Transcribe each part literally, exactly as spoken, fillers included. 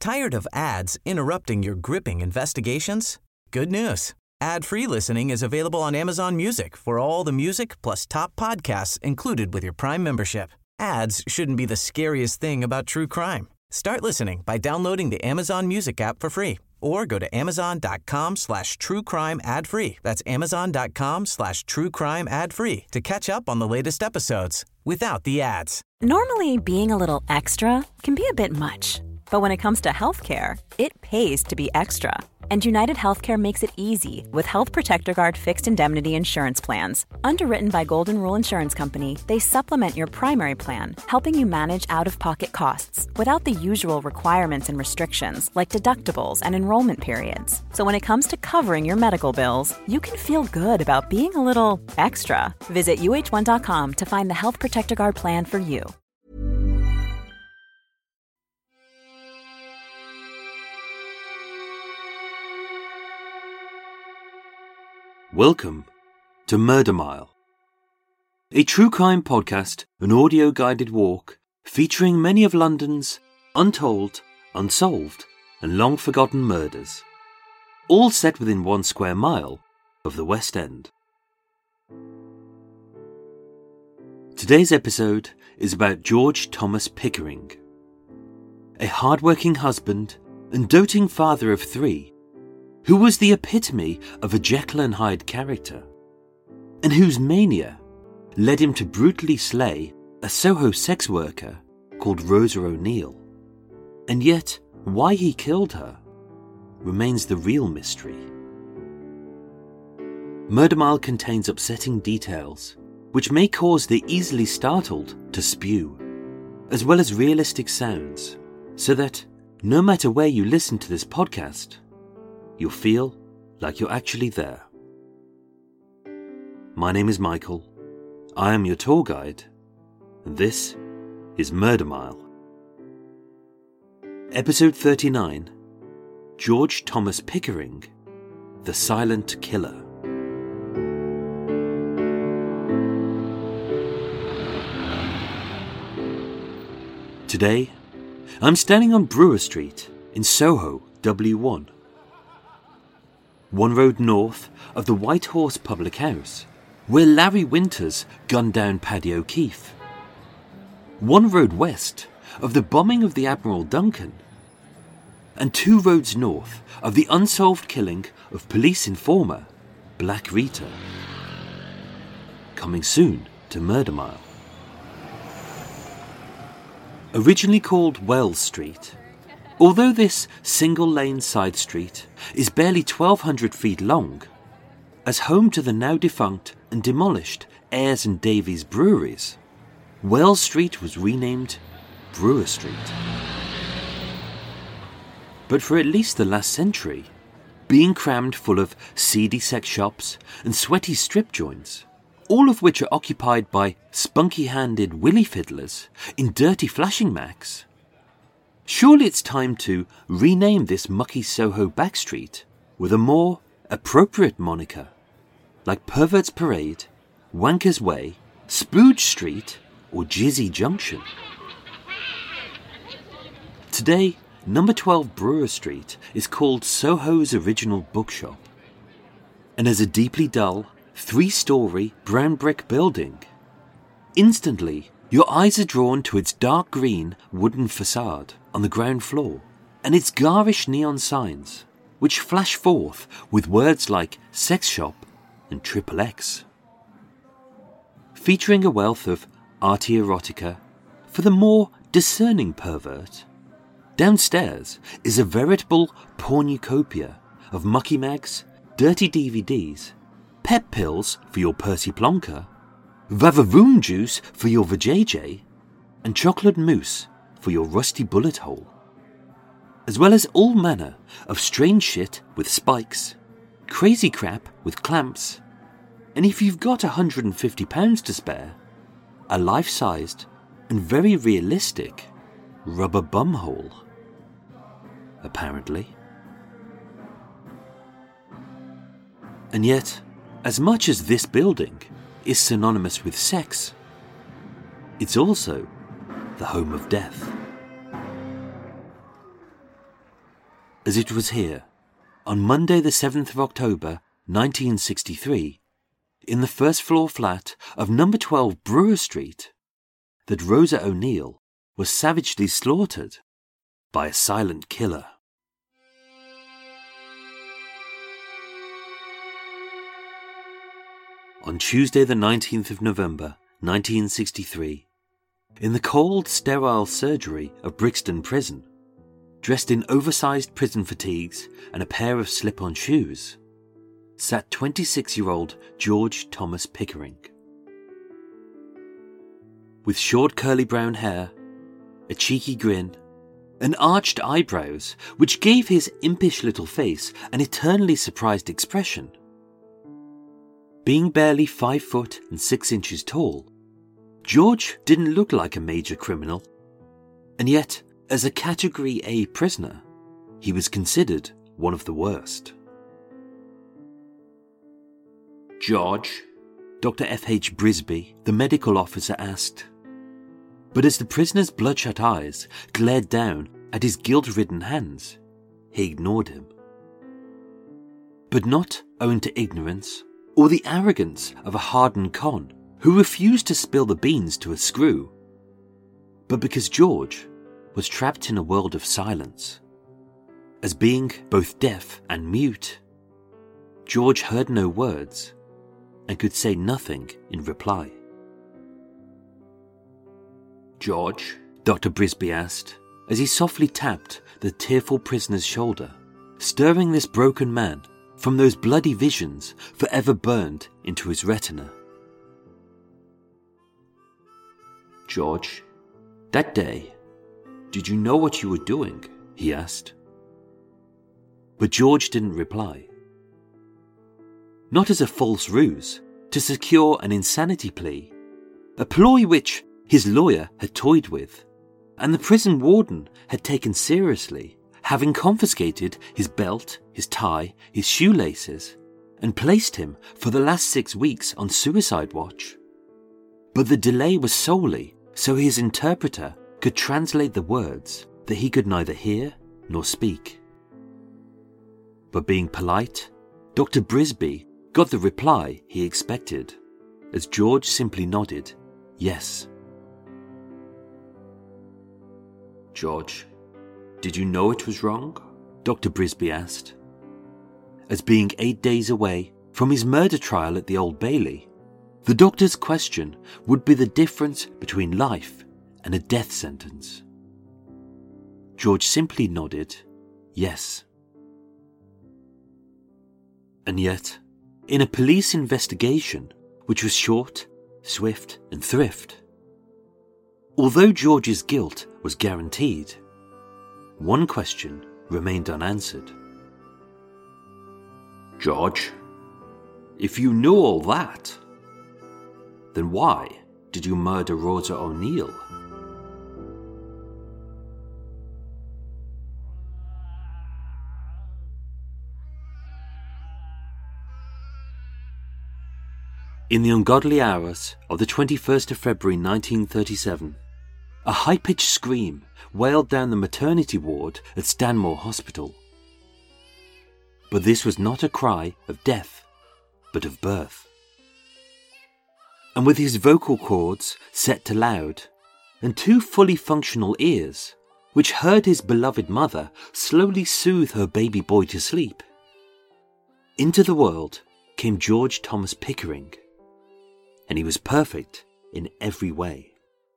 Tired of ads interrupting your gripping investigations? Good news. Ad-free listening is available on Amazon Music for all the music plus top podcasts included with your Prime membership. Ads shouldn't be the scariest thing about true crime. Start listening by downloading the Amazon Music app for free or go to amazon.com slash true crime ad free. That's amazon.com slash true crime ad free to catch up on the latest episodes without the ads. Normally, being a little extra can be a bit much. But when it comes to healthcare, it pays to be extra. And United Healthcare makes it easy with Health Protector Guard fixed indemnity insurance plans. Underwritten by Golden Rule Insurance Company, they supplement your primary plan, helping you manage out-of-pocket costs without the usual requirements and restrictions like deductibles and enrollment periods. So when it comes to covering your medical bills, you can feel good about being a little extra. Visit U H one dot com to find the Health Protector Guard plan for you. Welcome to Murder Mile, a true crime podcast, an audio-guided walk featuring many of London's untold, unsolved, and long-forgotten murders, all set within one square mile of the West End. Today's episode is about George Thomas Pickering, a hard-working husband and doting father of three, who was the epitome of a Jekyll and Hyde character, and whose mania led him to brutally slay a Soho sex worker called Rosa O'Neill. And yet, why he killed her remains the real mystery. Murder Mile contains upsetting details which may cause the easily startled to spew, as well as realistic sounds, so that no matter where you listen to this podcast, you'll feel like you're actually there. My name is Michael. I am your tour guide, and this is Murder Mile. Episode thirty-nine, George Thomas Pickering, the Silent Killer. Today, I'm standing on Brewer Street in Soho, W one. One road north of the White Horse Public House, where Larry Winters gunned down Paddy O'Keefe. One road west of the bombing of the Admiral Duncan. And two roads north of the unsolved killing of police informer Black Rita. Coming soon to Murder Mile. Originally called Wells Street, although this single-lane side street is barely twelve hundred feet long, as home to the now-defunct and demolished Ayres and Davies breweries, Wells Street was renamed Brewer Street. But for at least the last century, being crammed full of seedy sex shops and sweaty strip joints, all of which are occupied by spunky-handed willy fiddlers in dirty flashing Macs, surely it's time to rename this mucky Soho backstreet with a more appropriate moniker, like Pervert's Parade, Wanker's Way, Spooge Street, or Jizzy Junction. Today, number twelve Brewer Street is called Soho's Original Bookshop, and as a deeply dull, three-storey brown brick building, instantly your eyes are drawn to its dark green wooden facade on the ground floor and its garish neon signs, which flash forth with words like sex shop and triple X. Featuring a wealth of arty erotica for the more discerning pervert, downstairs is a veritable pornucopia of mucky mags, dirty D V Ds, pep pills for your Percy Plonker, Vavavoom juice for your vajayjay, and chocolate mousse for your rusty bullet hole, as well as all manner of strange shit with spikes, crazy crap with clamps, and if you've got one hundred fifty pounds to spare, a life-sized and very realistic rubber bumhole. Apparently. And yet, as much as this building is synonymous with sex, it's also the home of death. as it was here, on Monday the seventh of October, nineteen sixty-three, in the first floor flat of number twelve Brewer Street, that Rosa O'Neill was savagely slaughtered by a silent killer. On Tuesday the nineteenth of November, nineteen sixty-three, in the cold, sterile surgery of Brixton Prison, dressed in oversized prison fatigues and a pair of slip-on shoes, sat twenty-six-year-old George Thomas Pickering. With short curly brown hair, a cheeky grin, and arched eyebrows which gave his impish little face an eternally surprised expression. Being barely five foot and six inches tall, George didn't look like a major criminal, and yet, as a Category A prisoner, he was considered one of the worst. "George?" Doctor F H Brisby, the medical officer, asked. But as the prisoner's bloodshot eyes glared down at his guilt-ridden hands, he ignored him. But not owing to ignorance or the arrogance of a hardened con who refused to spill the beans to a screw, but because George was trapped in a world of silence. As being both deaf and mute, George heard no words and could say nothing in reply. "George?" Doctor Brisby asked, as he softly tapped the tearful prisoner's shoulder, stirring this broken man from those bloody visions forever burned into his retina. "George, that day, did you know what you were doing?" he asked. But George didn't reply. Not as a false ruse to secure an insanity plea, a ploy which his lawyer had toyed with, and the prison warden had taken seriously, having confiscated his belt, his tie, his shoelaces, and placed him for the last six weeks on suicide watch. But the delay was solely so his interpreter could translate the words that he could neither hear nor speak. But being polite, Doctor Brisby got the reply he expected, as George simply nodded, yes. "George, did you know it was wrong?" Doctor Brisby asked. As being eight days away from his murder trial at the Old Bailey, the doctor's question would be the difference between life and a death sentence. George simply nodded, yes. And yet, in a police investigation which was short, swift, and thrift, although George's guilt was guaranteed, one question remained unanswered. "George, if you knew all that, then why did you murder Rosa O'Neill?" In the ungodly hours of the twenty-first of February nineteen thirty-seven, a high-pitched scream wailed down the maternity ward at Stanmore Hospital. But this was not a cry of death, but of birth. And with his vocal cords set to loud, and two fully functional ears, which heard his beloved mother slowly soothe her baby boy to sleep, into the world came George Thomas Pickering, and he was perfect in every way.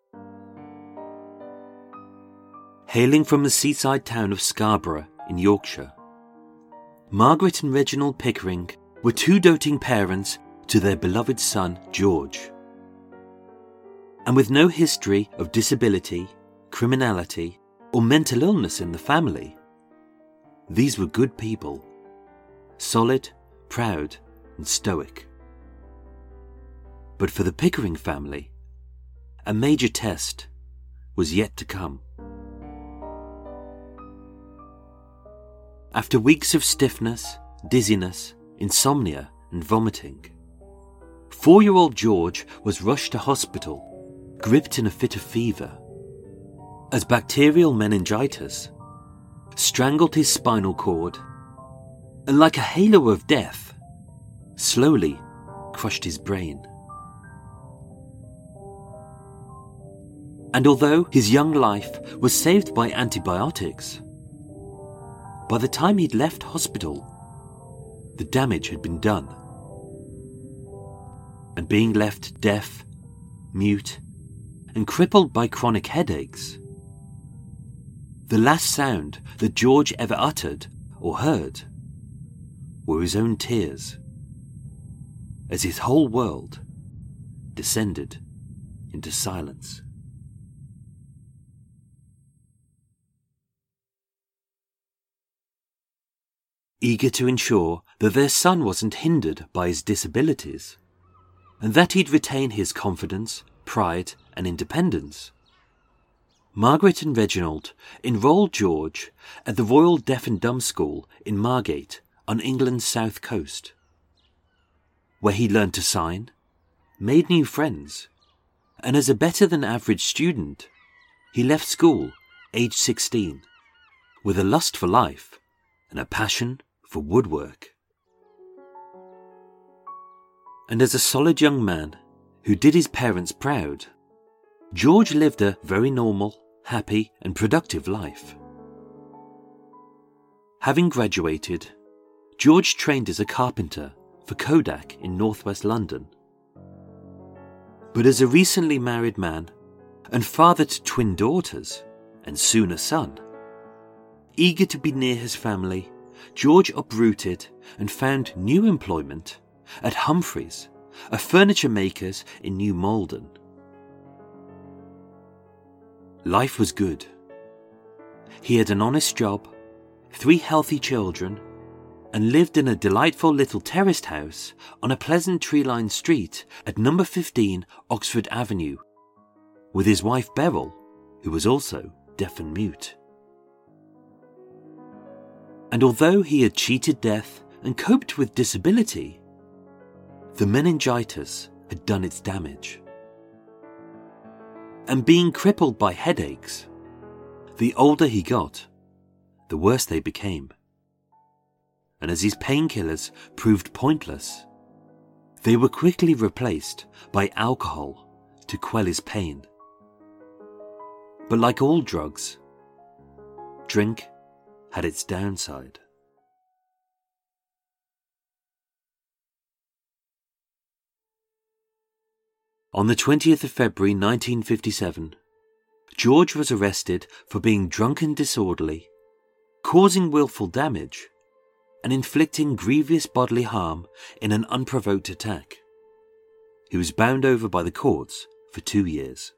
Hailing from the seaside town of Scarborough in Yorkshire, Margaret and Reginald Pickering were two doting parents to their beloved son George. And with no history of disability, criminality, or mental illness in the family, these were good people, solid, proud, and stoic. But for the Pickering family, a major test was yet to come. After weeks of stiffness, dizziness, insomnia, and vomiting, four-year-old George was rushed to hospital, gripped in a fit of fever, as bacterial meningitis, strangled his spinal cord, and like a halo of death, slowly crushed his brain. And although his young life was saved by antibiotics, by the time he'd left hospital, the damage had been done. And being left deaf, mute, and crippled by chronic headaches, the last sound that George ever uttered or heard were his own tears, as his whole world descended into silence. Eager to ensure that their son wasn't hindered by his disabilities, and that he'd retain his confidence, pride, and independence, Margaret and Reginald enrolled George at the Royal Deaf and Dumb School in Margate on England's south coast, where he learned to sign, made new friends, and as a better-than-average student, he left school aged sixteen, with a lust for life and a passion for woodwork. And as a solid young man who did his parents proud, George lived a very normal, happy and productive life. Having graduated, George trained as a carpenter for Kodak in northwest London. But as a recently married man and father to twin daughters and soon a son, eager to be near his family, George uprooted and found new employment at Humphreys, a furniture maker's in New Malden. Life was good. He had an honest job, three healthy children, and lived in a delightful little terraced house on a pleasant tree-lined street at number fifteen Oxford Avenue, with his wife Beryl, who was also deaf and mute. And although he had cheated death and coped with disability, the meningitis had done its damage. And being crippled by headaches, the older he got, the worse they became. And as his painkillers proved pointless, they were quickly replaced by alcohol to quell his pain. But like all drugs, drink had its downside. On the twentieth of February nineteen fifty-seven, George was arrested for being drunk and disorderly, causing willful damage, and inflicting grievous bodily harm in an unprovoked attack. He was bound over by the courts for two years.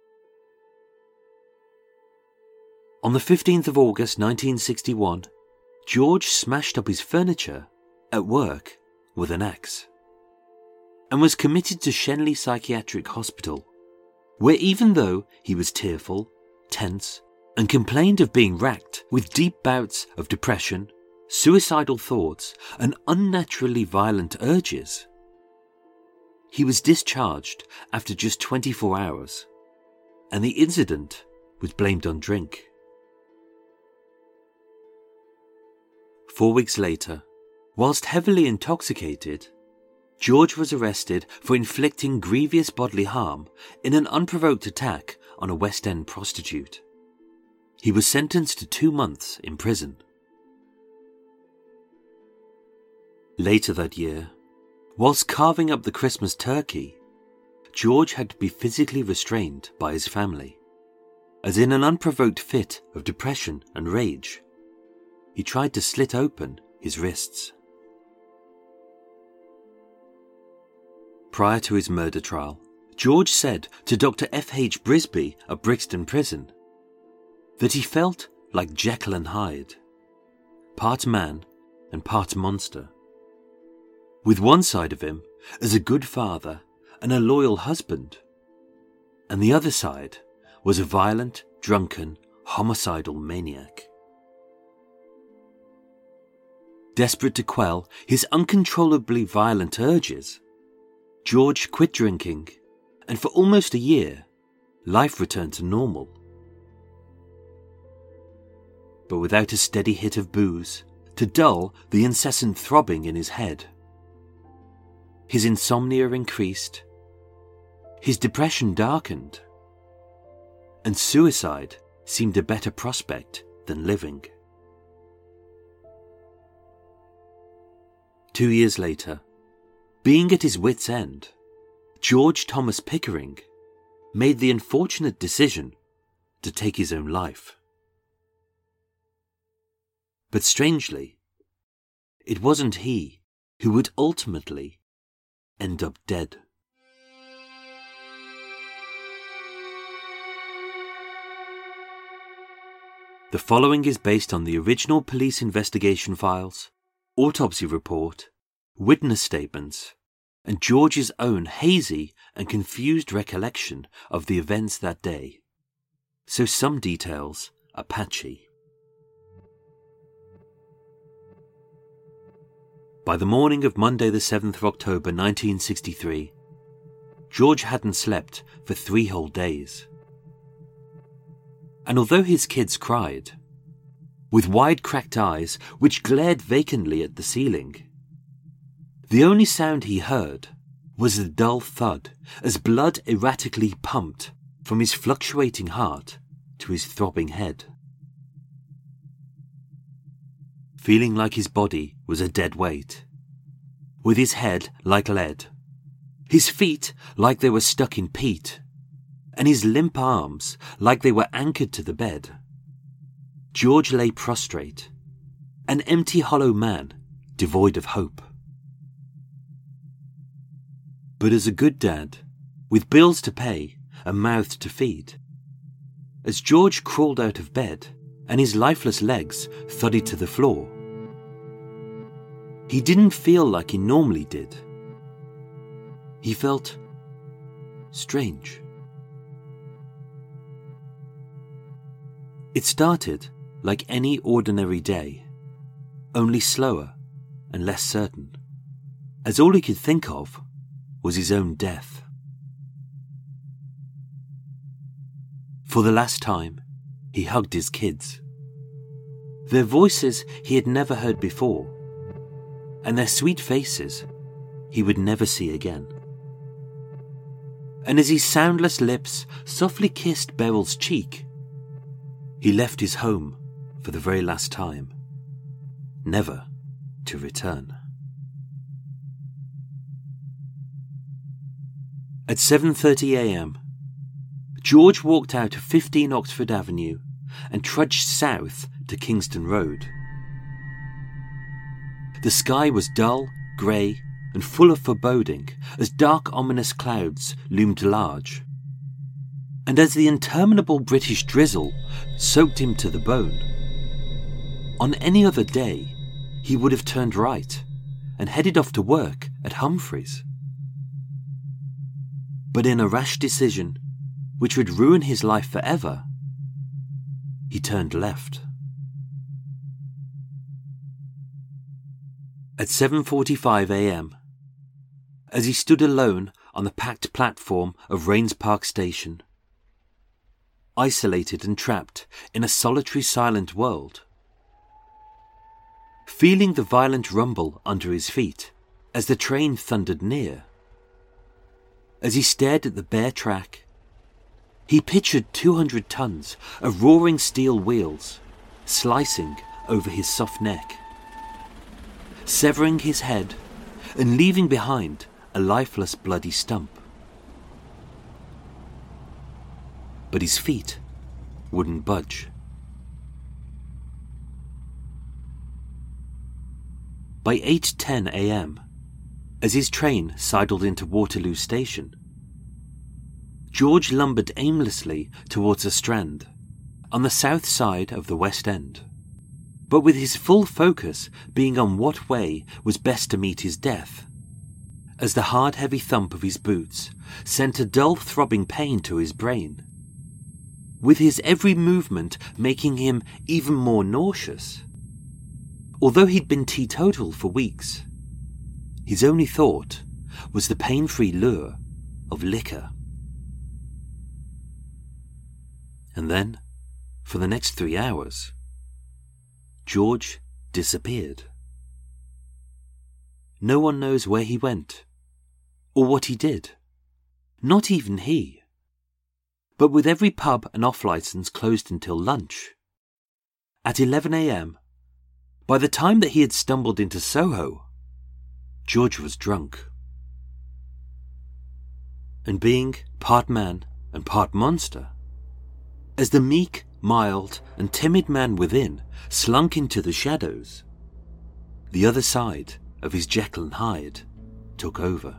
On the fifteenth of August nineteen sixty-one, George smashed up his furniture at work with an axe, and was committed to Shenley Psychiatric Hospital, where even though he was tearful, tense, and complained of being racked with deep bouts of depression, suicidal thoughts, and unnaturally violent urges, he was discharged after just twenty-four hours, and the incident was blamed on drink. Four weeks later, whilst heavily intoxicated, George was arrested for inflicting grievous bodily harm in an unprovoked attack on a West End prostitute. He was sentenced to two months in prison. Later that year, whilst carving up the Christmas turkey, George had to be physically restrained by his family, as in an unprovoked fit of depression and rage, he tried to slit open his wrists. Prior to his murder trial, George said to Doctor F H Brisby of Brixton Prison that he felt like Jekyll and Hyde, part man and part monster, with one side of him as a good father and a loyal husband, and the other side was a violent, drunken, homicidal maniac. Desperate to quell his uncontrollably violent urges, George quit drinking, and for almost a year, life returned to normal. but without a steady hit of booze to dull the incessant throbbing in his head. His insomnia increased, his depression darkened, and suicide seemed a better prospect than living. Two years later, being at his wit's end, George Thomas Pickering made the unfortunate decision to take his own life. But strangely, it wasn't he who would ultimately end up dead. The following is based on the original police investigation files, autopsy report, witness statements, and George's own hazy and confused recollection of the events that day, so some details are patchy. By the morning of Monday the seventh of October nineteen sixty-three, George hadn't slept for three whole days. And although his kids cried, with wide cracked eyes which glared vacantly at the ceiling, the only sound he heard was the dull thud as blood erratically pumped from his fluctuating heart to his throbbing head. Feeling like his body was a dead weight, with his head like lead, his feet like they were stuck in peat, and his limp arms like they were anchored to the bed, George lay prostrate, an empty, hollow man devoid of hope. But as a good dad, with bills to pay, a mouth to feed, as George crawled out of bed and his lifeless legs thudded to the floor, he didn't feel like he normally did. He felt strange. It started like any ordinary day, only slower and less certain, as all he could think of was his own death. For the last time, he hugged his kids. Their voices he had never heard before, and their sweet faces he would never see again. And as his soundless lips softly kissed Beryl's cheek, he left his home for the very last time, never to return. At seven thirty a m, George walked out of fifteen Oxford Avenue and trudged south to Kingston Road. The sky was dull, grey, and full of foreboding as dark, ominous clouds loomed large. And as the interminable British drizzle soaked him to the bone, on any other day he would have turned right and headed off to work at Humphreys. But in a rash decision, which would ruin his life forever, he turned left. At seven forty-five a m, as he stood alone on the packed platform of Rains Park Station, isolated and trapped in a solitary, silent world, feeling the violent rumble under his feet as the train thundered near, as he stared at the bare track, he pictured two hundred tons of roaring steel wheels slicing over his soft neck, severing his head and leaving behind a lifeless, bloody stump. But his feet wouldn't budge. By eight ten a m, as his train sidled into Waterloo Station, George lumbered aimlessly towards a Strand, on the south side of the West End, but with his full focus being on what way was best to meet his death, as the hard, heavy thump of his boots sent a dull, throbbing pain to his brain, with his every movement making him even more nauseous. Although he'd been teetotal for weeks, his only thought was the pain-free lure of liquor. And then, for the next three hours, George disappeared. No one knows where he went, or what he did. Not even he. But with every pub and off-licence closed until lunch, at eleven a.m, by the time that he had stumbled into Soho, George was drunk. And being part man and part monster, as the meek, mild and timid man within slunk into the shadows, the other side of his Jekyll and Hyde took over.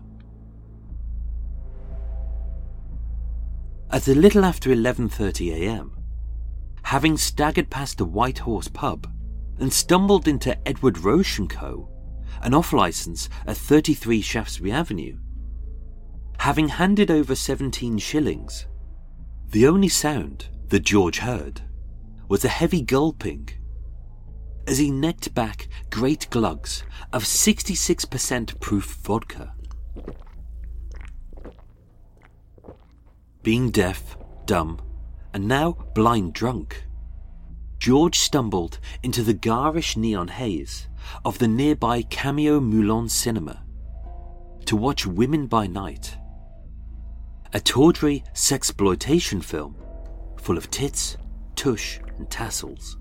At a little after eleven thirty a.m, having staggered past the White Horse pub and stumbled into Edward Roche and Co, an off-licence at thirty-three Shaftesbury Avenue, having handed over seventeen shillings, the only sound that George heard was a heavy gulping as he necked back great glugs of sixty-six percent proof vodka. Being deaf, dumb, and now blind drunk, George stumbled into the garish neon haze of the nearby Cameo Moulin Cinema to watch Women by Night, a tawdry sexploitation film full of tits, tush and tassels.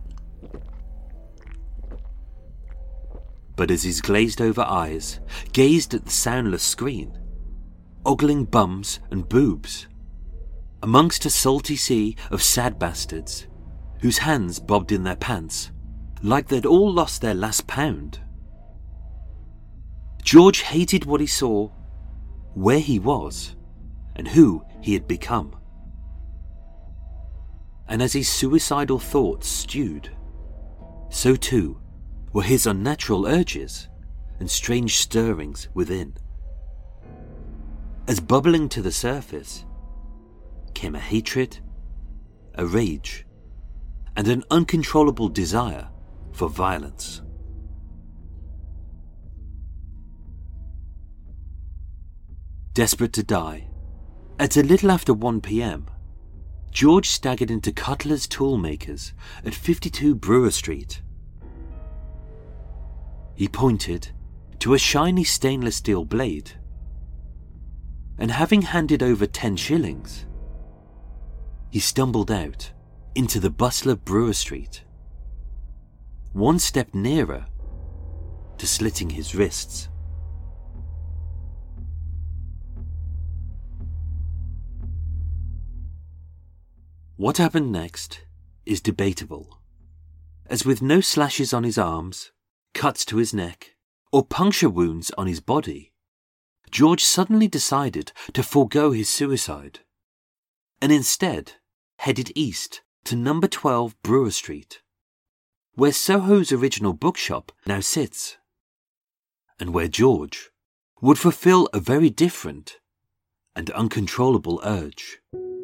But as his glazed-over eyes gazed at the soundless screen, ogling bums and boobs, amongst a salty sea of sad bastards whose hands bobbed in their pants like they'd all lost their last pound, George hated what he saw, where he was, and who he had become. And as his suicidal thoughts stewed, so too were his unnatural urges and strange stirrings within. As bubbling to the surface came a hatred, a rage, and an uncontrollable desire for violence. Desperate to die, at a little after one p.m, George staggered into Cutler's Toolmakers at fifty-two Brewer Street. He pointed to a shiny stainless steel blade, and having handed over ten shillings, he stumbled out into the bustler Brewer Street, one step nearer to slitting his wrists. What happened next is debatable, as with no slashes on his arms, cuts to his neck, or puncture wounds on his body, George suddenly decided to forego his suicide, and instead headed east to number twelve Brewer Street, where Soho's original bookshop now sits, and where George would fulfill a very different and uncontrollable urge.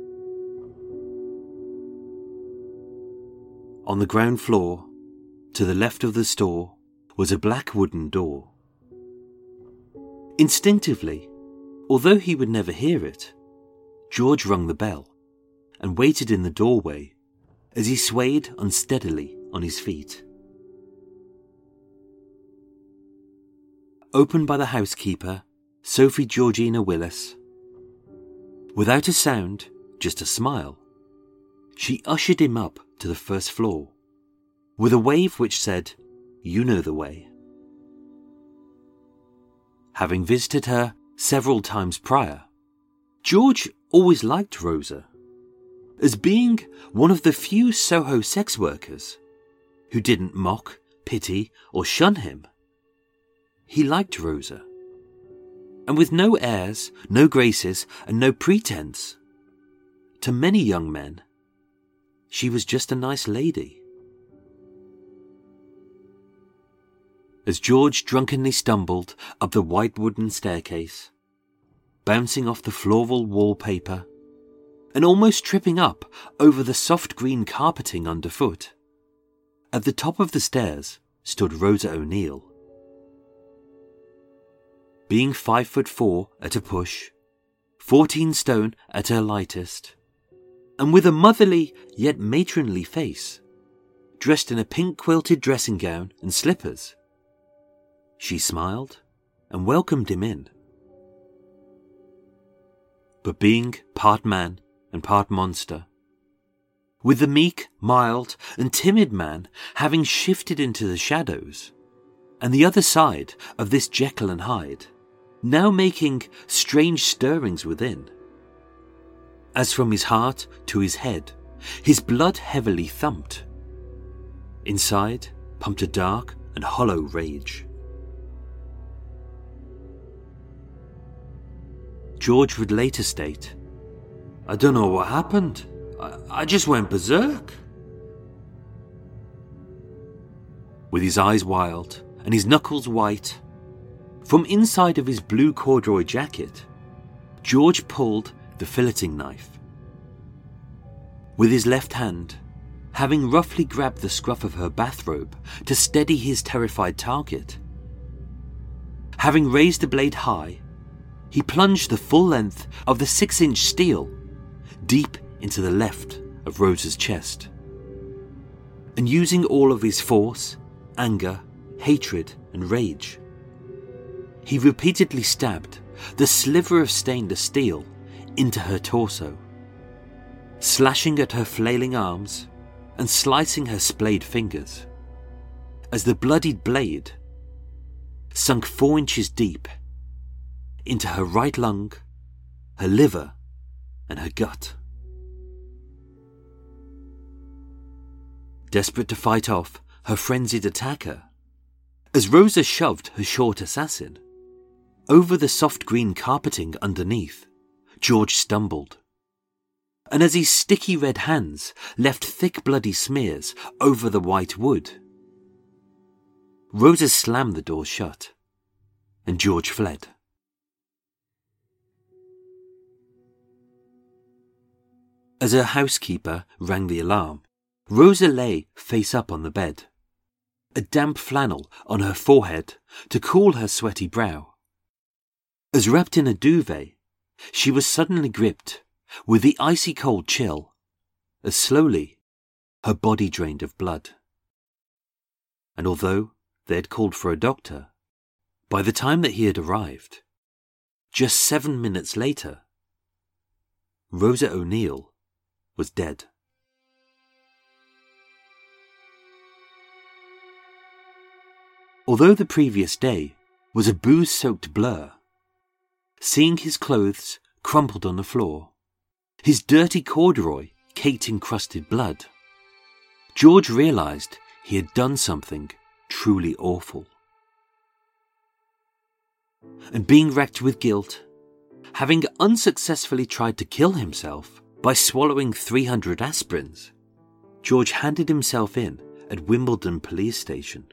On the ground floor, to the left of the store, was a black wooden door. Instinctively, although he would never hear it, George rung the bell and waited in the doorway as he swayed unsteadily on his feet. Opened by the housekeeper, Sophie Georgina Willis. Without a sound, just a smile, she ushered him up to the first floor, with a wave which said, "You know the way." Having visited her several times prior, George always liked Rosa, as being one of the few Soho sex workers who didn't mock, pity, or shun him. He liked Rosa, and with no airs, no graces, and no pretense, to many young men, she was just a nice lady. As George drunkenly stumbled up the white wooden staircase, bouncing off the floral wallpaper, and almost tripping up over the soft green carpeting underfoot, at the top of the stairs stood Rosa O'Neill. Being five foot four at a push, fourteen stone at her lightest, and with a motherly yet matronly face, dressed in a pink quilted dressing gown and slippers. She smiled and welcomed him in. But being part man and part monster, with the meek, mild and timid man having shifted into the shadows, and the other side of this Jekyll and Hyde now making strange stirrings within. As from his heart to his head, his blood heavily thumped. Inside pumped a dark and hollow rage. George would later state, "I don't know what happened. I, I just went berserk." With his eyes wild and his knuckles white, from inside of his blue corduroy jacket, George pulled the filleting knife. With his left hand, having roughly grabbed the scruff of her bathrobe to steady his terrified target, having raised the blade high, he plunged the full length of the six-inch steel deep into the left of Rosa's chest. And using all of his force, anger, hatred and rage, he repeatedly stabbed the sliver of stainless steel into her torso, slashing at her flailing arms and slicing her splayed fingers, as the bloodied blade sunk four inches deep into her right lung, her liver and her gut. Desperate to fight off her frenzied attacker, as Rosa shoved her short assassin over the soft green carpeting underneath, George stumbled, and as his sticky red hands left thick bloody smears over the white wood, Rosa slammed the door shut, and George fled. As her housekeeper rang the alarm, Rosa lay face up on the bed, a damp flannel on her forehead to cool her sweaty brow. As wrapped in a duvet, she was suddenly gripped with the icy cold chill, as slowly her body drained of blood. And although they had called for a doctor, by the time that he had arrived, just seven minutes later, Rosa O'Neill was dead. Although the previous day was a booze-soaked blur, seeing his clothes crumpled on the floor, his dirty corduroy caked in crusted blood, George realised he had done something truly awful. And being racked with guilt, having unsuccessfully tried to kill himself by swallowing three hundred aspirins, George handed himself in at Wimbledon Police Station.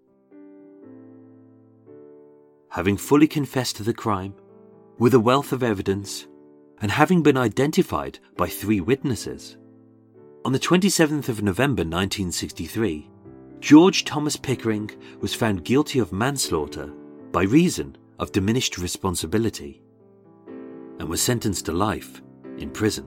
Having fully confessed to the crime, with a wealth of evidence, and having been identified by three witnesses, on the twenty-seventh of November nineteen sixty-three, George Thomas Pickering was found guilty of manslaughter by reason of diminished responsibility, and was sentenced to life in prison.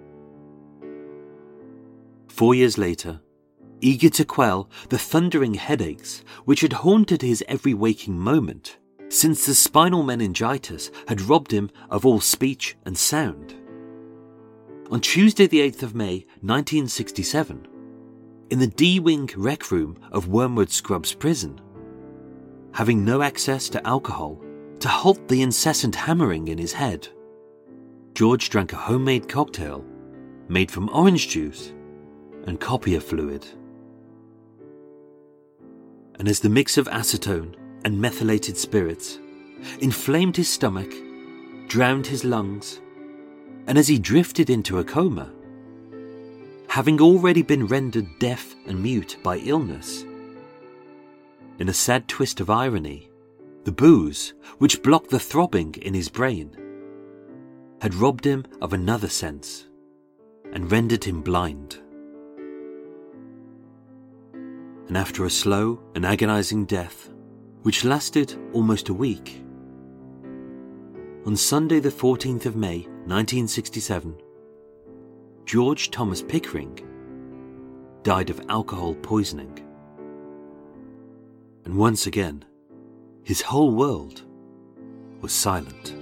Four years later, eager to quell the thundering headaches which had haunted his every waking moment since the spinal meningitis had robbed him of all speech and sound, on Tuesday the eighth of May nineteen sixty-seven, in the D-Wing rec room of Wormwood Scrubs Prison, having no access to alcohol to halt the incessant hammering in his head, George drank a homemade cocktail made from orange juice and copia fluid. And as the mix of acetone and methylated spirits inflamed his stomach, drowned his lungs, and as he drifted into a coma, having already been rendered deaf and mute by illness, in a sad twist of irony, the booze, which blocked the throbbing in his brain, had robbed him of another sense and rendered him blind. And after a slow and agonizing death, which lasted almost a week, on Sunday the fourteenth of May nineteen sixty-seven, George Thomas Pickering died of alcohol poisoning. And once again, his whole world was silent.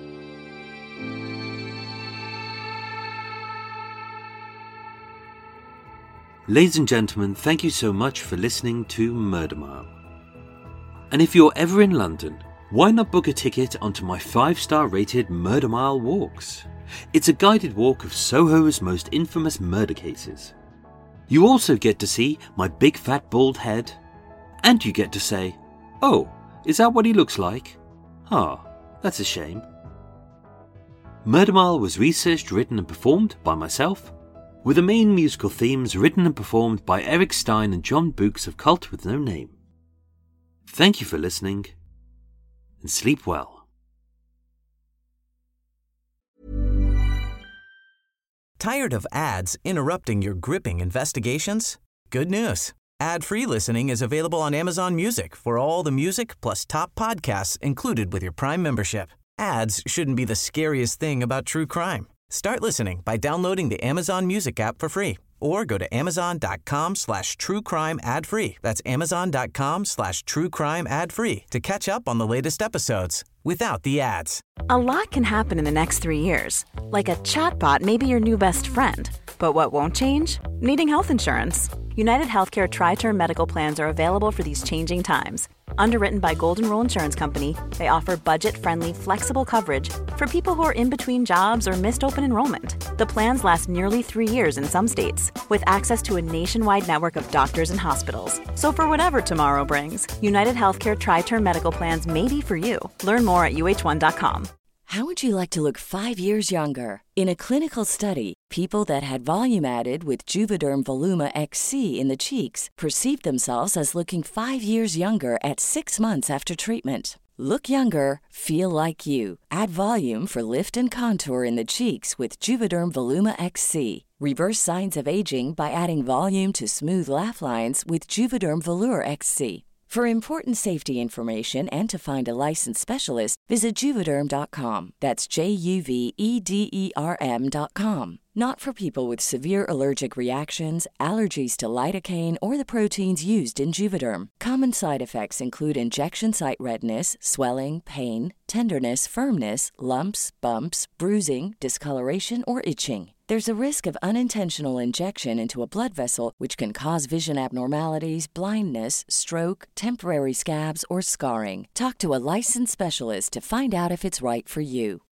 Ladies and gentlemen, thank you so much for listening to Murder Mile. And if you're ever in London, why not book a ticket onto my five-star rated Murder Mile walks? It's a guided walk of Soho's most infamous murder cases. You also get to see my big fat bald head, and you get to say, "Oh, is that what he looks like? Ah, that's a shame." Murder Mile was researched, written and performed by myself, with the main musical themes written and performed by Eric Stein and John Books of Cult with No Name. Thank you for listening, and sleep well. Tired of ads interrupting your gripping investigations? Good news. Ad-free listening is available on Amazon Music for all the music plus top podcasts included with your Prime membership. Ads shouldn't be the scariest thing about true crime. Start listening by downloading the Amazon Music app for free or go to amazon.com slash true crime ad free. That's amazon.com slash true crime ad free to catch up on the latest episodes without the ads. A lot can happen in the next three years. Like a chatbot may be your new best friend. But what won't change? Needing health insurance. United Healthcare Tri-Term Medical Plans are available for these changing times. Underwritten by Golden Rule Insurance Company, they offer budget-friendly, flexible coverage for people who are in between jobs or missed open enrollment. The plans last nearly three years in some states, with access to a nationwide network of doctors and hospitals. So for whatever tomorrow brings, United Healthcare Tri-Term Medical Plans may be for you. Learn more at U H one dot com. How would you like to look five years younger? In a clinical study, people that had volume added with Juvederm Voluma X C in the cheeks perceived themselves as looking five years younger at six months after treatment. Look younger, feel like you. Add volume for lift and contour in the cheeks with Juvederm Voluma X C. Reverse signs of aging by adding volume to smooth laugh lines with Juvederm Volure X C. For important safety information and to find a licensed specialist, visit Juvederm dot com. That's J U V E D E R M dot com. Not for people with severe allergic reactions, allergies to lidocaine, or the proteins used in Juvederm. Common side effects include injection site redness, swelling, pain, tenderness, firmness, lumps, bumps, bruising, discoloration, or itching. There's a risk of unintentional injection into a blood vessel, which can cause vision abnormalities, blindness, stroke, temporary scabs, or scarring. Talk to a licensed specialist to find out if it's right for you.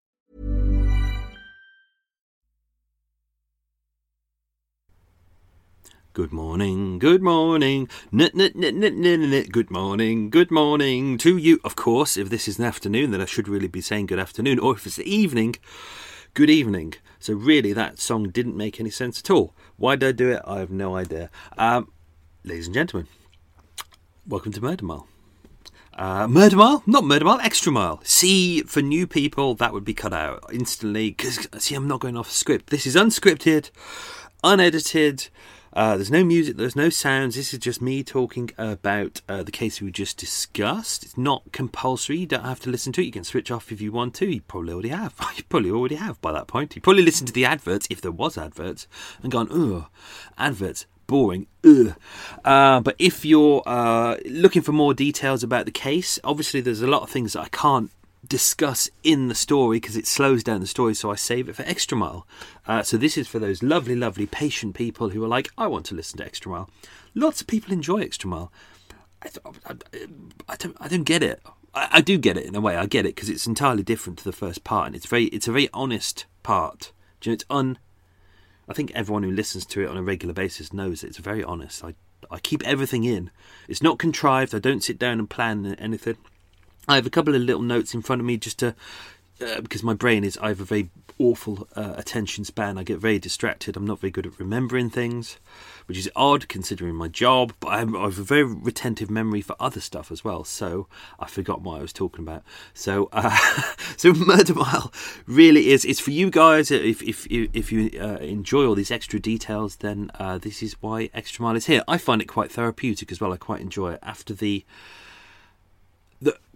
Good morning, good morning, n- n- n- n- n- n- good morning, good morning to you. Of course, if this is an afternoon, then I should really be saying good afternoon, or if it's the evening, good evening. So really, that song didn't make any sense at all. Why did I do it? I have no idea. Um, ladies and gentlemen, welcome to Murder Mile. Uh, Murder Mile? Not Murder Mile, Extra Mile. See, for new people, that would be cut out instantly, because, see, I'm not going off script. This is unscripted, unedited. Uh, there's no music, there's no sounds. This is just me talking about uh, the case we just discussed. It's not compulsory. You don't have to listen to it. You can switch off if you want to. You probably already have. You probably already have by that point. You probably listened to the adverts, if there was adverts, and gone, ugh, adverts, boring, ugh. Uh, but if you're uh, looking for more details about the case, obviously there's a lot of things that I can't discuss in the story because it slows down the story, so I save it for Extra Mile. Uh, so this is for those lovely, lovely, patient people who are like, I want to listen to Extra Mile. Lots of people enjoy Extra Mile. I, I, I don't, I don't get it. I, I do get it in a way. I get it because it's entirely different to the first part, and it's very, it's a very honest part. Do you know, it's un. I think everyone who listens to it on a regular basis knows that it's very honest. I, I keep everything in. It's not contrived. I don't sit down and plan anything. I have a couple of little notes in front of me just to, uh, because my brain is, I have a very awful uh, attention span. I get very distracted. I'm not very good at remembering things, which is odd considering my job, but I have, I have a very retentive memory for other stuff as well, so I forgot what I was talking about. So uh, so Murder Mile really is, it's for you guys. If if, if you uh, enjoy all these extra details, then uh, this is why Extra Mile is here. I find it quite therapeutic as well. I quite enjoy it after the... the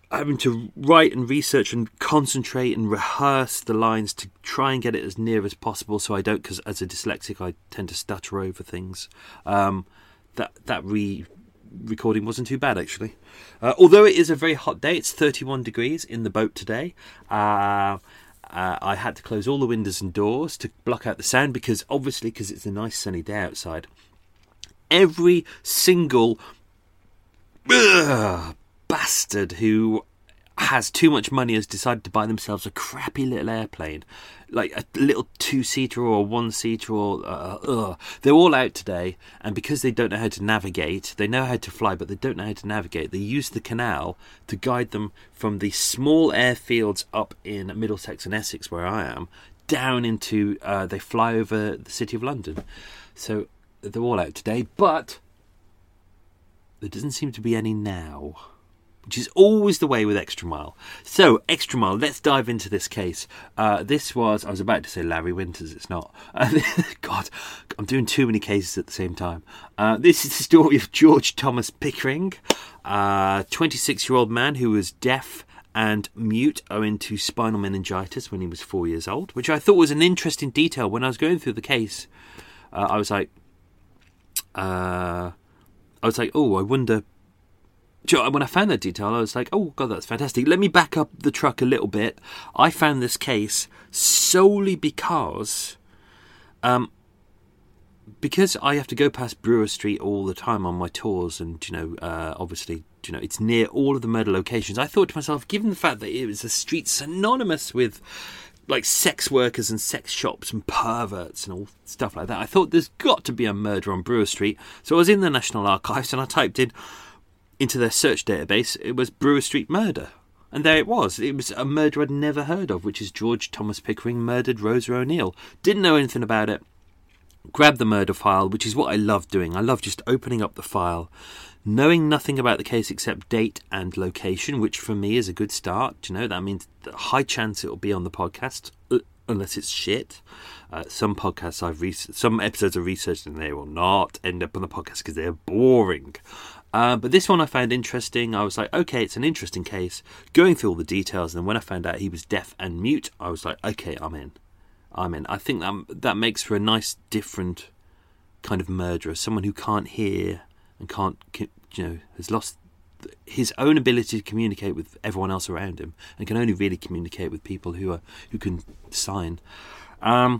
having to write and research and concentrate and rehearse the lines to try and get it as near as possible, so I don't, because as a dyslexic I tend to stutter over things. Um, that that re recording wasn't too bad, actually. Uh, although it is a very hot day, it's thirty-one degrees in the boat today. Uh, uh, I had to close all the windows and doors to block out the sound, because obviously, because it's a nice sunny day outside, every single ugh, bastard who has too much money has decided to buy themselves a crappy little airplane, like a little two-seater or a one-seater, or uh, ugh. They're all out today, and because they don't know how to navigate, they know how to fly, but they don't know how to navigate. They use the canal to guide them from the small airfields up in Middlesex and Essex, where I am, down into, uh, they fly over the City of London. So they're all out today, but there doesn't seem to be any now, which is always the way with Extra Mile. So, Extra Mile, let's dive into this case. Uh, this was, I was about to say Larry Winters, it's not. Uh, God, I'm doing too many cases at the same time. Uh, this is the story of George Thomas Pickering, a twenty-six-year-old man who was deaf and mute owing to spinal meningitis when he was four years old, which I thought was an interesting detail. When I was going through the case, uh, I was like, uh, I was like, oh, I wonder. When I found that detail, I was like, oh, God, that's fantastic. Let me back up the truck a little bit. I found this case solely because um, because I have to go past Brewer Street all the time on my tours, and, you know, uh, obviously, you know, it's near all of the murder locations. I thought to myself, given the fact that it was a street synonymous with, like, sex workers and sex shops and perverts and all stuff like that, I thought there's got to be a murder on Brewer Street. So I was in the National Archives and I typed in, into their search database, it was Brewer Street murder. And there it was. It was a murder I'd never heard of, which is George Thomas Pickering murdered Rosa O'Neill. Didn't know anything about it. Grabbed the murder file, which is what I love doing. I love just opening up the file, knowing nothing about the case except date and location, which for me is a good start. You know, that means a high chance it will be on the podcast, unless it's shit. Uh, some podcasts I've researched, some episodes I've researched, and they will not end up on the podcast because they're boring. Uh, but this one I found interesting. I was like, okay, it's an interesting case. Going through all the details, and then when I found out he was deaf and mute, I was like, okay, I'm in. I'm in. I think that that makes for a nice, different kind of murderer. Someone who can't hear and can't, you know, has lost his own ability to communicate with everyone else around him, and can only really communicate with people who are who can sign. Um.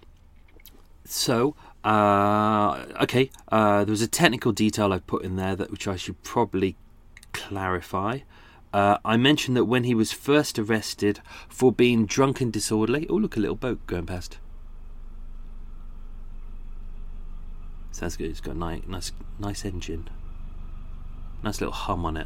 So. Uh, okay, uh, there was a technical detail I put in there that which I should probably clarify. Uh, I mentioned that when he was first arrested for being drunk and disorderly... Oh, look, a little boat going past. Sounds good. It's got a nice, nice, nice engine. Nice little hum on it.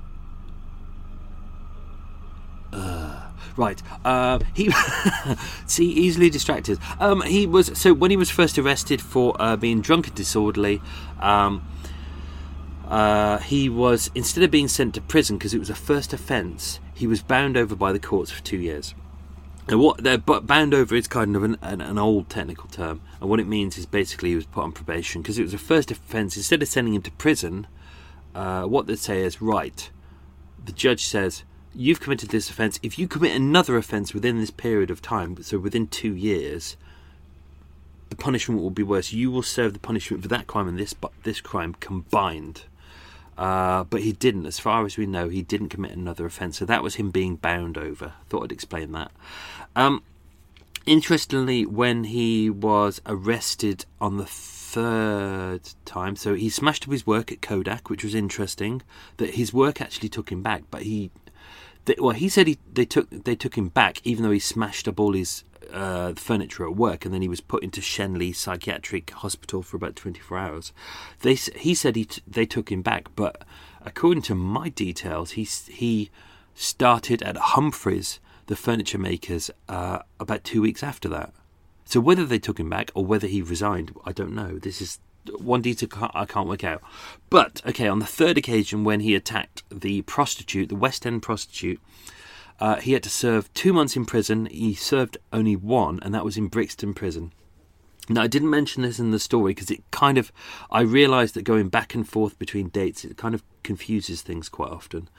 Uh, right. Uh, he see easily distracted. Um, he was so when he was first arrested for uh, being drunk and disorderly. Um, uh, he was, instead of being sent to prison because it was a first offence, he was bound over by the courts for two years. And what they're bound over is kind of an, an, an old technical term, and what it means is basically he was put on probation because it was a first offence. Instead of sending him to prison, uh, what they say is, right, the judge says, you've committed this offence. If you commit another offence within this period of time, so within two years, the punishment will be worse. You will serve the punishment for that crime and this this crime combined. Uh, but he didn't. As far as we know, he didn't commit another offence. So that was him being bound over. Thought I'd explain that. Um, interestingly, when he was arrested on the third time, so he smashed up his work at Kodak, which was interesting. That his work actually took him back, but he... They, well, he said he, they took they took him back, even though he smashed up all his uh, furniture at work, and then he was put into Shenley Psychiatric Hospital for about twenty-four hours. They he said he t- they took him back, but according to my details, he he started at Humphreys, the furniture makers, uh, about two weeks after that. So whether they took him back or whether he resigned, I don't know. This is one detail I can't work out. But, okay, on the third occasion when he attacked the prostitute, the West End prostitute, uh, he had to serve two months in prison. He served only one, and that was in Brixton Prison. Now, I didn't mention this in the story because it kind of... I realised that going back and forth between dates, it kind of confuses things quite often.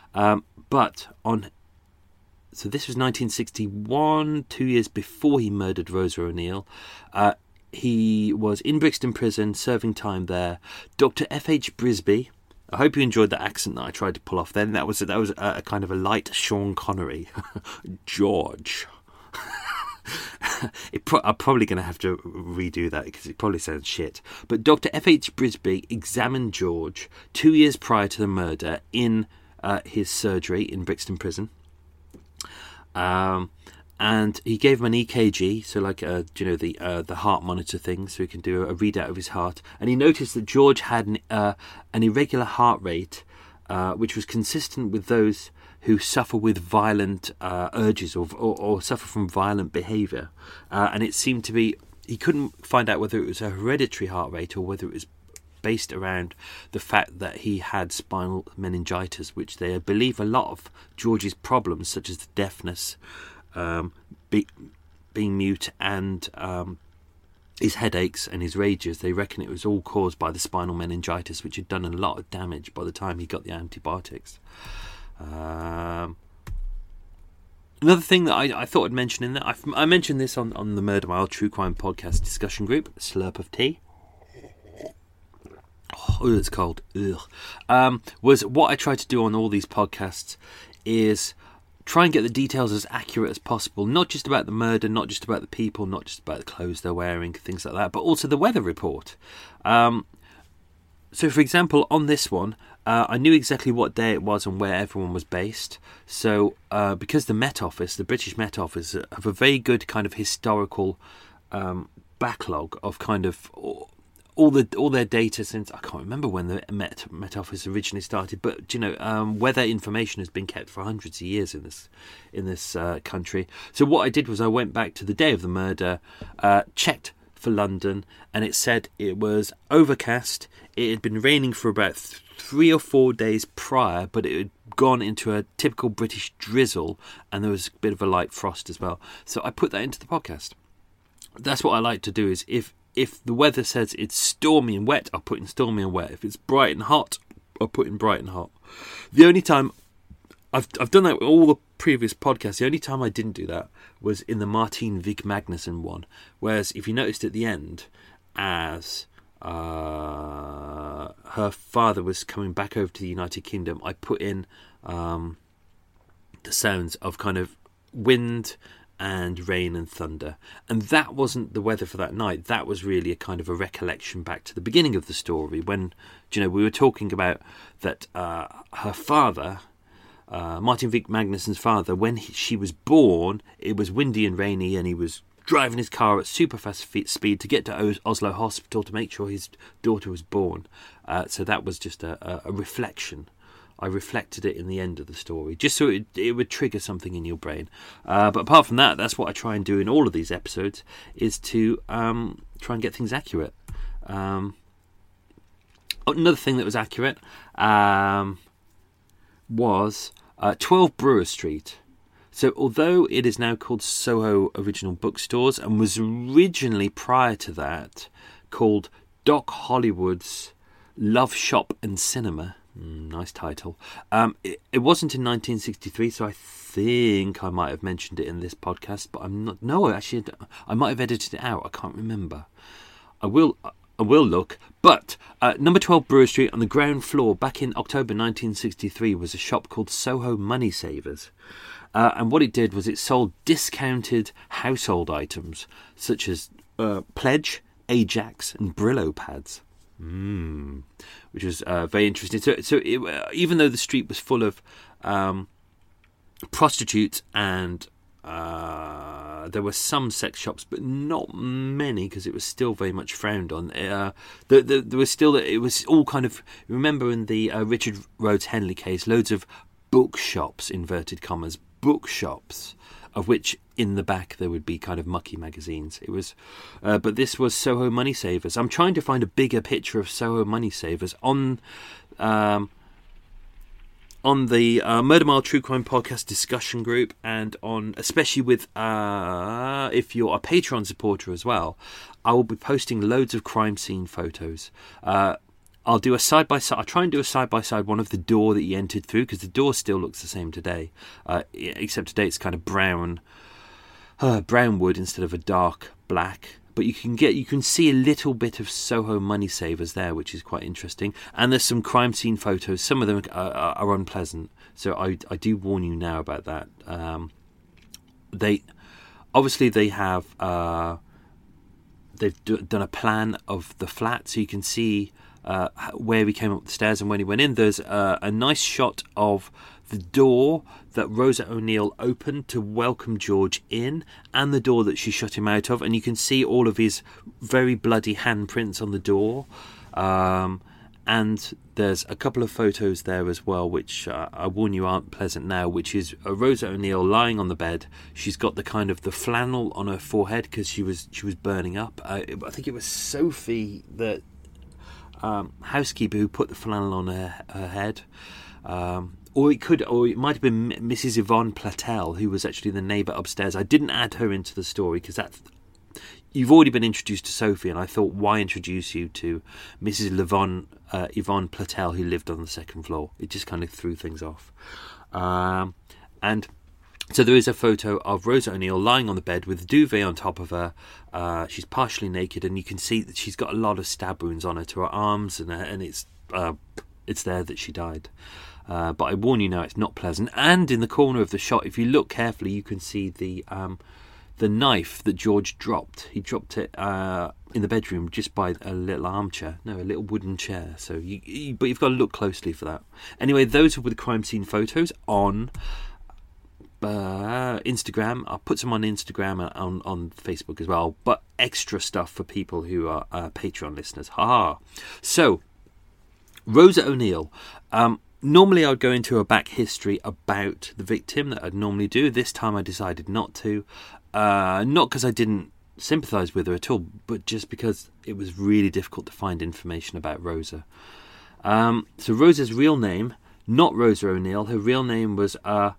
Um, but on... So this was nineteen sixty-one, two years before he murdered Rosa O'Neill. Uh, he was in Brixton Prison, serving time there. Doctor F H Brisby... I hope you enjoyed that accent that I tried to pull off then. That was, that was a, a kind of a light Sean Connery. George... It pro- I'm probably going to have to redo that because it probably sounds shit. But Doctor F H Brisby examined George two years prior to the murder in uh, his surgery in Brixton Prison. Um, and he gave him an E K G, so like uh, you know the uh, the heart monitor thing, so he can do a readout of his heart. And he noticed that George had an, uh, an irregular heart rate, uh, which was consistent with those who suffer with violent uh, urges or, or, or suffer from violent behaviour. Uh, and it seemed to be, he couldn't find out whether it was a hereditary heart rate or whether it was based around the fact that he had spinal meningitis, which they believe a lot of George's problems, such as the deafness, um, be, being mute, and um, his headaches and his rages, they reckon it was all caused by the spinal meningitis, which had done a lot of damage by the time he got the antibiotics. Um, another thing that I, I thought I'd mention in that, I, I mentioned this on, on the Murder Mile True Crime Podcast discussion group, slurp of tea. Oh, it's cold. Ugh. Um, was what I try to do on all these podcasts is try and get the details as accurate as possible, not just about the murder, not just about the people, not just about the clothes they're wearing, things like that, but also the weather report. Um, so, for example, on this one, Uh, I knew exactly what day it was and where everyone was based. So, uh, because the Met Office, the British Met Office, have a very good kind of historical um, backlog of kind of all, all the all their data since, I can't remember when the Met Met Office originally started, but you know, um, weather information has been kept for hundreds of years in this in this uh, country. So what I did was I went back to the day of the murder, uh, checked for London, and it said it was overcast. It had been raining for about th- three or four days prior, but it had gone into a typical British drizzle, and there was a bit of a light frost as well. So I put that into the podcast. That's what I like to do, is if if the weather says it's stormy and wet, I'll put in stormy and wet. If it's bright and hot, I'll put in bright and hot. The only time I've I've done that with all the previous podcasts, the only time I didn't do that was in the Martine Vig Magnussen one. Whereas if you noticed at the end, as uh, her father was coming back over to the United Kingdom, I put in um, the sounds of kind of wind and rain and thunder. And that wasn't the weather for that night. That was really a kind of a recollection back to the beginning of the story when, you know, we were talking about that uh, her father... Uh, Martin Vig Magnussen's father, when he, she was born, it was windy and rainy, and he was driving his car at super fast speed to get to Os- Oslo Hospital to make sure his daughter was born. Uh, so that was just a, a, a reflection. I reflected it in the end of the story, just so it, it would trigger something in your brain. Uh, but apart from that, that's what I try and do in all of these episodes, is to um, try and get things accurate. Um, another thing that was accurate um, was uh, twelve Brewer Street. So although it is now called Soho Original Bookstores and was originally prior to that called Doc Hollywood's Love Shop and Cinema, mm, nice title, um, it, it wasn't in nineteen sixty-three, so I think I might have mentioned it in this podcast, but I'm not, no, actually, I might have edited it out, I can't remember. I will... I will look, but uh, number twelve Brewer Street on the ground floor back in October nineteen sixty-three was a shop called Soho Money Savers. Uh, and what it did was it sold discounted household items such as uh, Pledge, Ajax and Brillo pads. Mm, which was uh, very interesting. So, so it, uh, even though the street was full of um, prostitutes and Uh, there were some sex shops, but not many, because it was still very much frowned on. Uh, the, the, there was still, it was all kind of, remember in the uh, Richard Rhodes Henley case, loads of bookshops, inverted commas, bookshops, of which in the back there would be kind of mucky magazines. It was, uh, but this was Soho Money Savers. I'm trying to find a bigger picture of Soho Money Savers on... Um, on the uh, Murder Mile True Crime Podcast discussion group, and on, especially with, uh, if you're a Patreon supporter as well, I will be posting loads of crime scene photos. Uh, I'll do a side by side. I'll try and do a side by side one of the door that he entered through, because the door still looks the same today, uh, except today it's kind of brown, uh, brown wood instead of a dark black. But you can get, you can see a little bit of Soho money savers there, which is quite interesting. And there's some crime scene photos. Some of them are, are unpleasant, so I, I do warn you now about that. Um, they obviously they have uh, they've d- done a plan of the flat, so you can see uh, where he came up the stairs and when he went in. There's uh, a nice shot of the door that Rosa O'Neill opened to welcome George in, and the door that she shut him out of, and you can see all of his very bloody handprints on the door. Um, and there's a couple of photos there as well, which uh, I warn you aren't pleasant now, which is uh, Rosa O'Neill lying on the bed. She's got the kind of the flannel on her forehead because she was she was burning up. Uh, I think it was Sophie, the um, housekeeper, who put the flannel on her, her head. Um, Or it could, or it might have been Missus Yvonne Platel, who was actually the neighbour upstairs. I didn't add her into the story because that's, you've already been introduced to Sophie, and I thought, why introduce you to Missus Yvonne, uh, Yvonne Platel, who lived on the second floor? It just kind of threw things off. Um, and so there is a photo of Rosa O'Neill lying on the bed with a duvet on top of her. Uh, she's partially naked, and you can see that she's got a lot of stab wounds on her to her arms, and and it's uh, it's there that she died. Uh, but I warn you now, it's not pleasant. And in the corner of the shot, if you look carefully, you can see the um, the knife that George dropped. He dropped it uh, in the bedroom just by a little armchair. No, a little wooden chair. So, you, you, but you've got to look closely for that. Anyway, those were the crime scene photos on uh, Instagram. I'll put some on Instagram and on, on Facebook as well. But extra stuff for people who are uh, Patreon listeners. Ha ha. So, Rosa O'Neill. Um, Normally I would go into a back history about the victim that I'd normally do. This time I decided not to. Uh, not because I didn't sympathise with her at all, but just because it was really difficult to find information about Rosa. Um, so Rosa's real name, not Rosa O'Neill, her real name was, uh,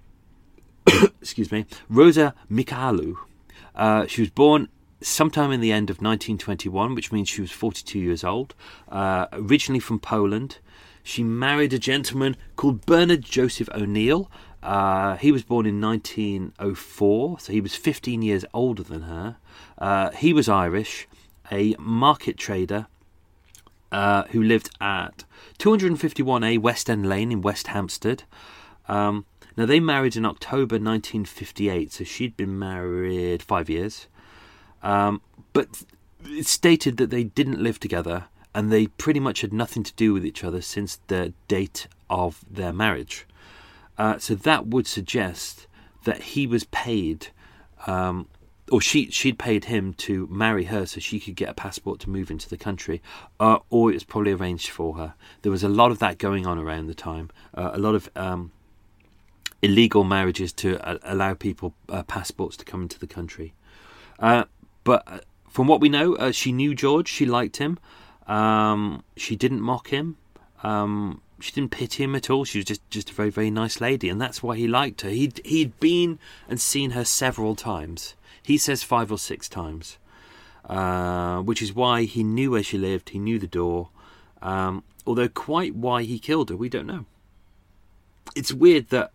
excuse me, Rosa Michaelu. Uh, she was born sometime in the end of nineteen twenty-one, which means she was forty-two years old, uh, originally from Poland. She married a gentleman called Bernard Joseph O'Neill. Uh, he was born in nineteen oh four, so he was fifteen years older than her. Uh, he was Irish, a market trader uh, who lived at two fifty-one A West End Lane in West Hampstead. Um, now, they married in October nineteen fifty-eight, so she'd been married five years. Um, but it's stated that they didn't live together, and they pretty much had nothing to do with each other since the date of their marriage. Uh, so that would suggest that he was paid, um, or she she'd paid him to marry her so she could get a passport to move into the country, uh, or it was probably arranged for her. There was a lot of that going on around the time, uh, a lot of um, illegal marriages to uh, allow people uh, passports to come into the country. Uh, but from what we know, uh, she knew George, she liked him. Um, she didn't mock him. Um, she didn't pity him at all. She was just, just a very, very nice lady, and that's why he liked her. He'd, he'd been and seen her several times. He says five or six times, uh, which is why he knew where she lived. He knew the door. Um, although quite why he killed her, we don't know. It's weird that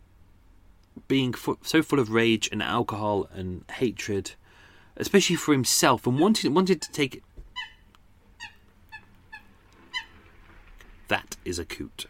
being fu- so full of rage and alcohol and hatred, especially for himself, and wanted wanted to take it. That is a coot.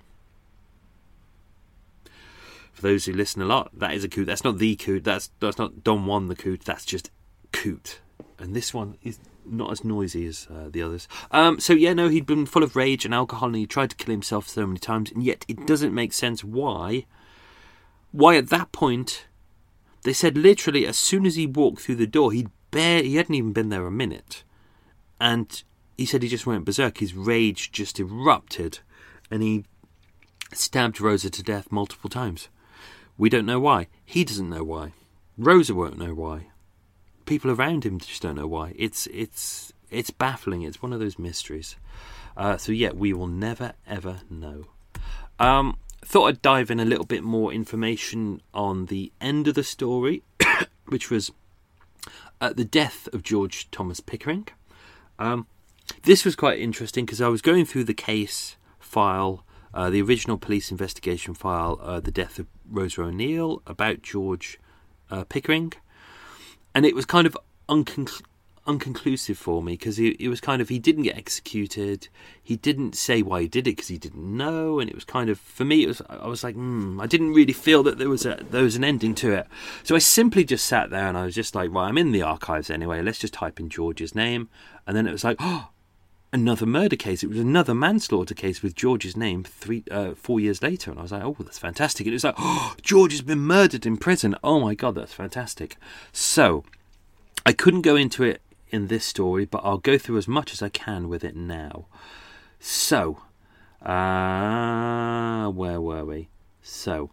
For those who listen a lot, that is a coot. That's not the coot. That's that's not Don Juan the coot. That's just coot. And this one is not as noisy as uh, the others. Um, so yeah, no, he'd been full of rage and alcohol, and he tried to kill himself so many times, and yet it doesn't make sense why. Why at that point, they said literally as soon as he walked through the door, he'd bare he hadn't even been there a minute, and he said he just went berserk. His rage just erupted, and he stabbed Rosa to death multiple times. We don't know why. He doesn't know why. Rosa won't know why. People around him just don't know why. It's it's it's baffling. It's one of those mysteries. Uh, so yeah, we will never ever know. Um, thought I'd dive in a little bit more information on the end of the story, which was uh, the death of George Thomas Pickering. Um, this was quite interesting because I was going through the case file, uh, the original police investigation file, uh, the death of Rosa O'Neill, about George uh, Pickering, and it was kind of unconclusive. unconclusive for me because he, it was kind of, he didn't get executed, he didn't say why he did it because he didn't know, and it was kind of, for me, it was, I was like, hmm, I didn't really feel that there was a there was an ending to it. So I simply just sat there and I was just like, right, I'm in the archives anyway, let's just type in George's name, and then it was like, oh, another murder case. It was another manslaughter case with George's name three uh, four years later, and I was like, oh, that's fantastic. And it was like, oh, George has been murdered in prison. Oh my god, that's fantastic. So I couldn't go into it in this story, but I'll go through as much as I can with it now. So, uh, where were we? So,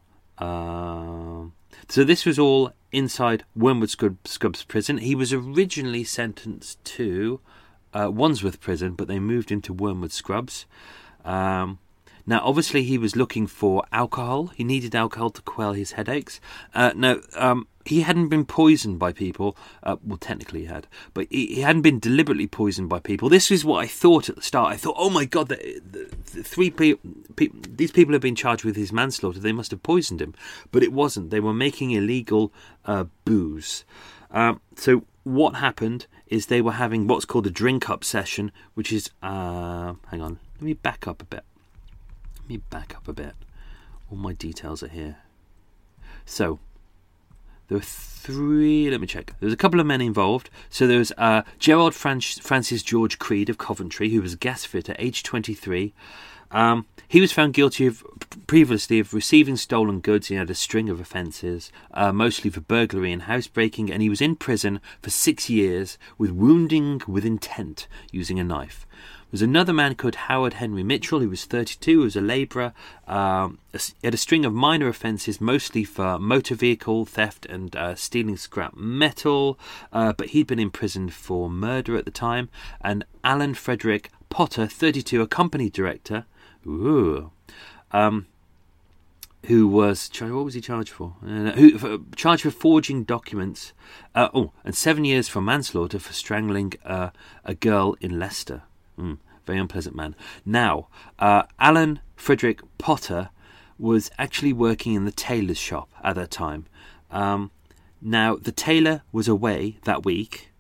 uh, so this was all inside Wormwood Scrubs prison. He was originally sentenced to uh, Wandsworth prison, but they moved him to Wormwood Scrubs. Um, now, obviously, he was looking for alcohol. He needed alcohol to quell his headaches. Uh, now, um, he hadn't been poisoned by people. Uh, well, technically he had. But he, he hadn't been deliberately poisoned by people. This is what I thought at the start. I thought, oh my God, the, the, the three people, pe- these people have been charged with his manslaughter. They must have poisoned him. But it wasn't. They were making illegal uh, booze. Um, so what happened is they were having what's called a drink-up session, which is... Uh, hang on. Let me back up a bit. Let me back up a bit. All my details are here. So... there were three, let me check. There was a couple of men involved. So there was uh, Gerald Fran- Francis George Creed of Coventry, who was a gas fitter, aged twenty-three. Um, he was found guilty of previously of receiving stolen goods. He had a string of offences, uh, mostly for burglary and housebreaking, and he was in prison for six years with wounding with intent using a knife. There was another man called Howard Henry Mitchell, who was thirty-two, who was a labourer. Um, he had a string of minor offences, mostly for motor vehicle theft and uh, stealing scrap metal, uh, but he'd been imprisoned for murder at the time. And Alan Frederick Potter, thirty-two, a company director, ooh, um, who was, what was he charged for? Uh, who for, charged for forging documents. Uh, oh, and seven years for manslaughter for strangling uh, a girl in Leicester. Mm, very unpleasant man. Now, uh, Alan Frederick Potter was actually working in the tailor's shop at that time. Um, now, the tailor was away that week,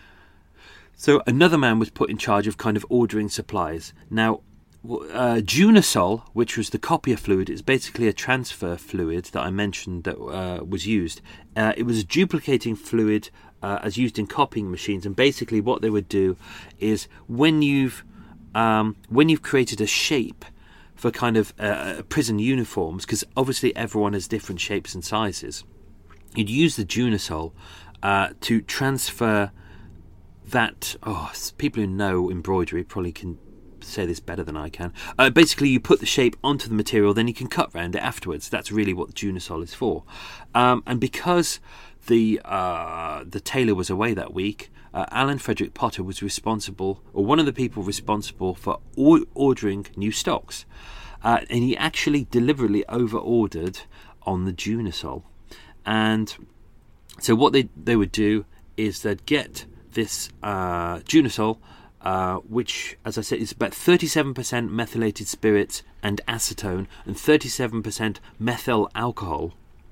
so another man was put in charge of kind of ordering supplies. Now, uh, Junasol, which was the copier fluid, is basically a transfer fluid that I mentioned that uh, was used. Uh, it was a duplicating fluid Uh, as used in copying machines, and basically what they would do is when you've um, when you've created a shape for kind of uh, prison uniforms, because obviously everyone has different shapes and sizes, you'd use the Junasol uh, to transfer that. Oh, people who know embroidery probably can say this better than I can. Uh, basically, you put the shape onto the material, then you can cut round it afterwards. That's really what the Junasol is for. Um, and because the uh, the tailor was away that week, uh, Alan Frederick Potter was responsible, or one of the people responsible for or- ordering new stocks. Uh, and he actually deliberately over-ordered on the Junasol. And so what they, they would do is they'd get this uh, Junasol, Uh, which, as I said, is about thirty-seven percent methylated spirits and acetone and thirty-seven percent methyl alcohol.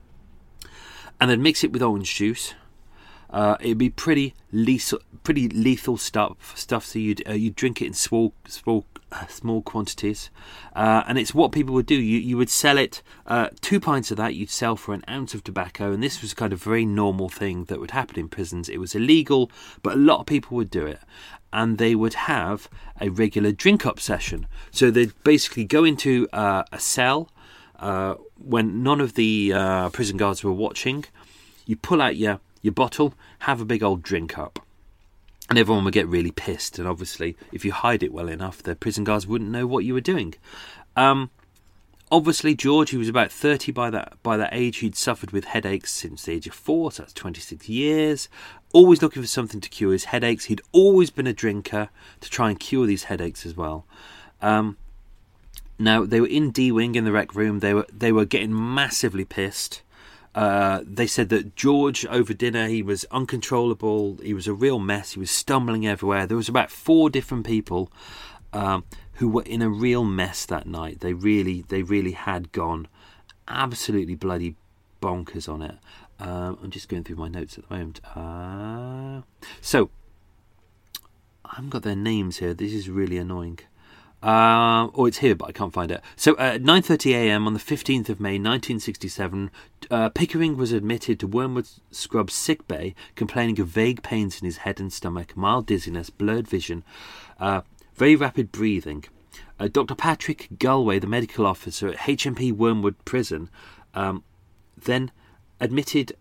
And then mix it with orange juice. Uh, it'd be pretty lethal, pretty lethal stuff. Stuff. So you'd uh, you'd drink it in small, small, uh, small quantities. Uh, and it's what people would do. You you would sell it. Uh, two pints of that you'd sell for an ounce of tobacco. And this was kind of a very normal thing that would happen in prisons. It was illegal, but a lot of people would do it. And they would have a regular drink-up session. So they'd basically go into uh, a cell uh, when none of the uh, prison guards were watching. You pull out your, your bottle, have a big old drink-up. And everyone would get really pissed. And obviously, if you hide it well enough, the prison guards wouldn't know what you were doing. Um, obviously, George, he was about thirty by that, by that age. He'd suffered with headaches since the age of four, so that's twenty-six years. Always looking for something to cure his headaches. He'd always been a drinker to try and cure these headaches as well. Um, now, they were in D-Wing in the rec room. They were they were getting massively pissed. Uh, they said that George, over dinner, he was uncontrollable. He was a real mess. He was stumbling everywhere. There was about four different people um, who were in a real mess that night. They really, they really had gone absolutely bloody bonkers on it. Um, I'm just going through my notes at the moment. Uh, so, I haven't got their names here. This is really annoying. Uh, oh, it's here, but I can't find it. So, uh, at nine thirty a.m. on the fifteenth of May, nineteen sixty-seven, uh, Pickering was admitted to Wormwood Scrub's sick bay, complaining of vague pains in his head and stomach, mild dizziness, blurred vision, uh, very rapid breathing. Uh, Doctor Patrick Galway, the medical officer at H M P Wormwood Prison, um, then admitted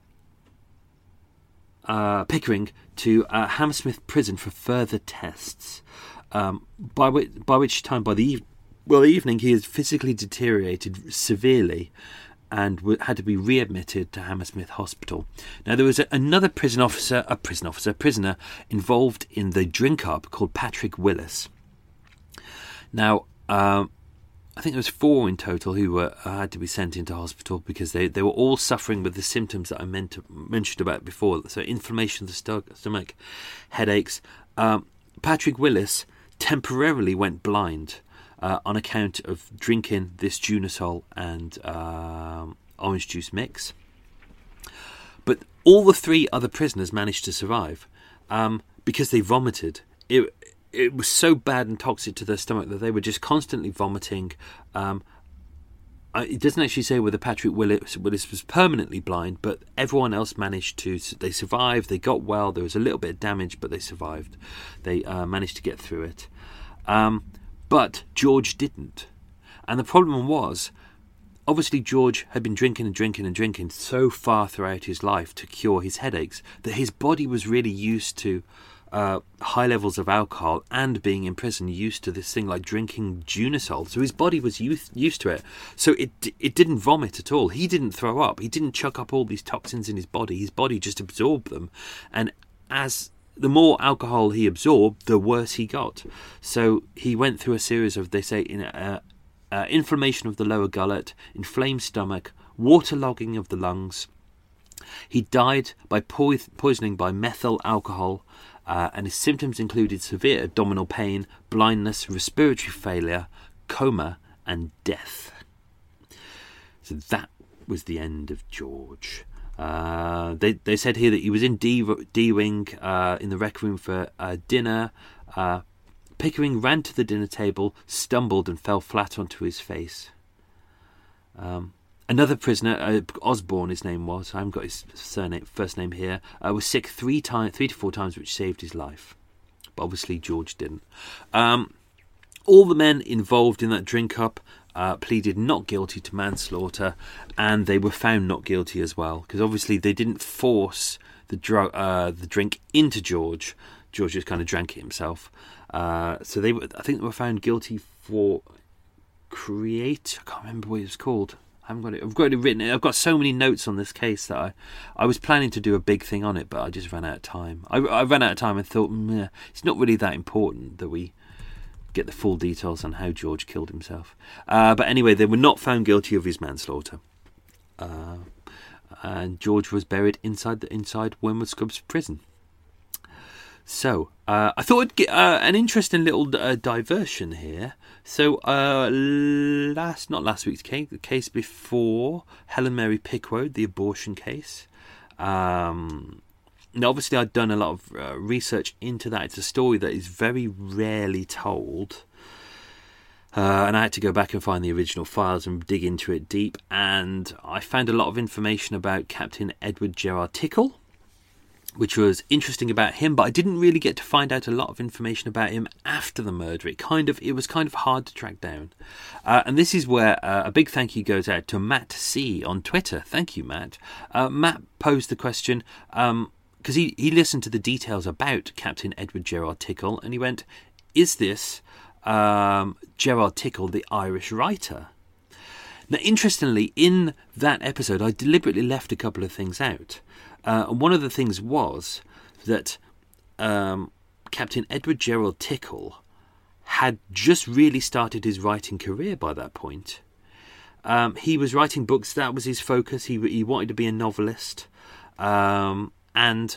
uh, Pickering to uh, Hammersmith Prison for further tests. Um, by which, by which time, by the well evening, he had physically deteriorated severely and w- had to be readmitted to Hammersmith Hospital. Now, there was a, another prison officer, a prison officer, prisoner involved in the drink-up called Patrick Willis. Now, um, I think there was four in total who were uh, had to be sent into hospital because they, they were all suffering with the symptoms that I meant to, mentioned about before. So, inflammation of the st- stomach, headaches. Um, Patrick Willis temporarily went blind uh, on account of drinking this Junasol and um, orange juice mix. But all the three other prisoners managed to survive um, because they vomited. It it was so bad and toxic to their stomach that they were just constantly vomiting. Um, it doesn't actually say whether Patrick Willis, Willis was permanently blind, but everyone else managed to. They survived. They got well. There was a little bit of damage, but they survived. They uh, managed to get through it. Um, but George didn't. And the problem was, obviously George had been drinking and drinking and drinking so far throughout his life to cure his headaches that his body was really used to Uh, high levels of alcohol and being in prison, used to this thing like drinking Junasol. So his body was used, used to it. So it it didn't vomit at all. He didn't throw up. He didn't chuck up all these toxins in his body. His body just absorbed them. And as the more alcohol he absorbed, the worse he got. So he went through a series of, they say, in, uh, uh, inflammation of the lower gullet, inflamed stomach, waterlogging of the lungs. He died by po- poisoning by methyl alcohol. Uh, and his symptoms included severe abdominal pain, blindness, respiratory failure, coma, and death. So that was the end of George. Uh, they they said here that he was in D, D wing uh, in the rec room for uh, dinner. Uh, Pickering ran to the dinner table, stumbled, and fell flat onto his face. Um, Another prisoner, uh, Osborne, his name was, I haven't got his surname, first name here, uh, was sick three times, three to four times, which saved his life. But obviously George didn't. Um, all the men involved in that drink-up uh, pleaded not guilty to manslaughter, and they were found not guilty as well, because obviously they didn't force the drug, uh, the drink into George. George just kind of drank it himself. Uh, so they, were, I think, they were found guilty for create. I can't remember what it was called. I haven't got it. I've got it written. I've got so many notes on this case that I, I was planning to do a big thing on it, but I just ran out of time. I, I ran out of time and thought, meh, it's not really that important that we get the full details on how George killed himself. Uh, but anyway, they were not found guilty of his manslaughter. Uh, and George was buried inside the inside Wormwood Scrubs prison. So, uh, I thought I'd get uh, an interesting little uh, diversion here. So, uh, last, not last week's case, the case before, Helen Mary Pickwoad, the abortion case. Um, now, obviously, I'd done a lot of uh, research into that. It's a story that is very rarely told. Uh, and I had to go back and find the original files and dig into it deep. And I found a lot of information about Captain Edward Gerard Tickle, which was interesting about him, but I didn't really get to find out a lot of information about him after the murder. It kind of it was kind of hard to track down. Uh, and this is where uh, a big thank you goes out to Matt C on Twitter. Thank you, Matt. Uh, Matt posed the question, um, because he, he listened to the details about Captain Edward Gerard Tickle, and he went, is this um, Gerard Tickle, the Irish writer? Now, interestingly, in that episode, I deliberately left a couple of things out. Uh, and one of the things was that um, Captain Edward Gerard Tickle had just really started his writing career by that point. Um, he was writing books. That was his focus. He he wanted to be a novelist. Um, and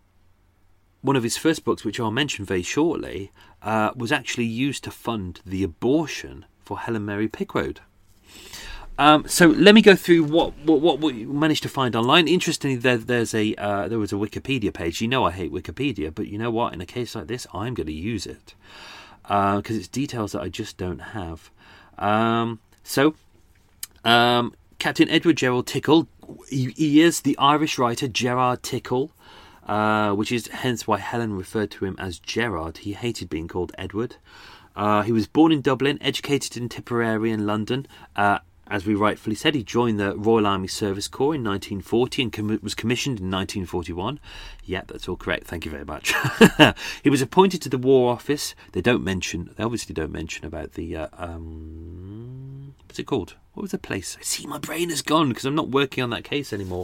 one of his first books, which I'll mention very shortly, uh, was actually used to fund the abortion for Helen Mary Pickwoad. Um, so let me go through what, what what we managed to find online. Interestingly, there, there's a uh, there was a Wikipedia page. You know I hate Wikipedia, but you know what? In a case like this, I'm going to use it because uh, it's details that I just don't have. Um, so, um, Captain Edward Gerald Tickell, he, he is the Irish writer Gerard Tickell, uh, which is hence why Helen referred to him as Gerard. He hated being called Edward. Uh, he was born in Dublin, educated in Tipperary and London. Uh, As we rightfully said, he joined the Royal Army Service Corps in nineteen forty and com- was commissioned in nineteen forty-one. Yeah, that's all correct. Thank you very much. He was appointed to the War Office. They don't mention, they obviously don't mention about the, uh, um, what's it called? What was the place? I see my brain is gone because I'm not working on that case anymore.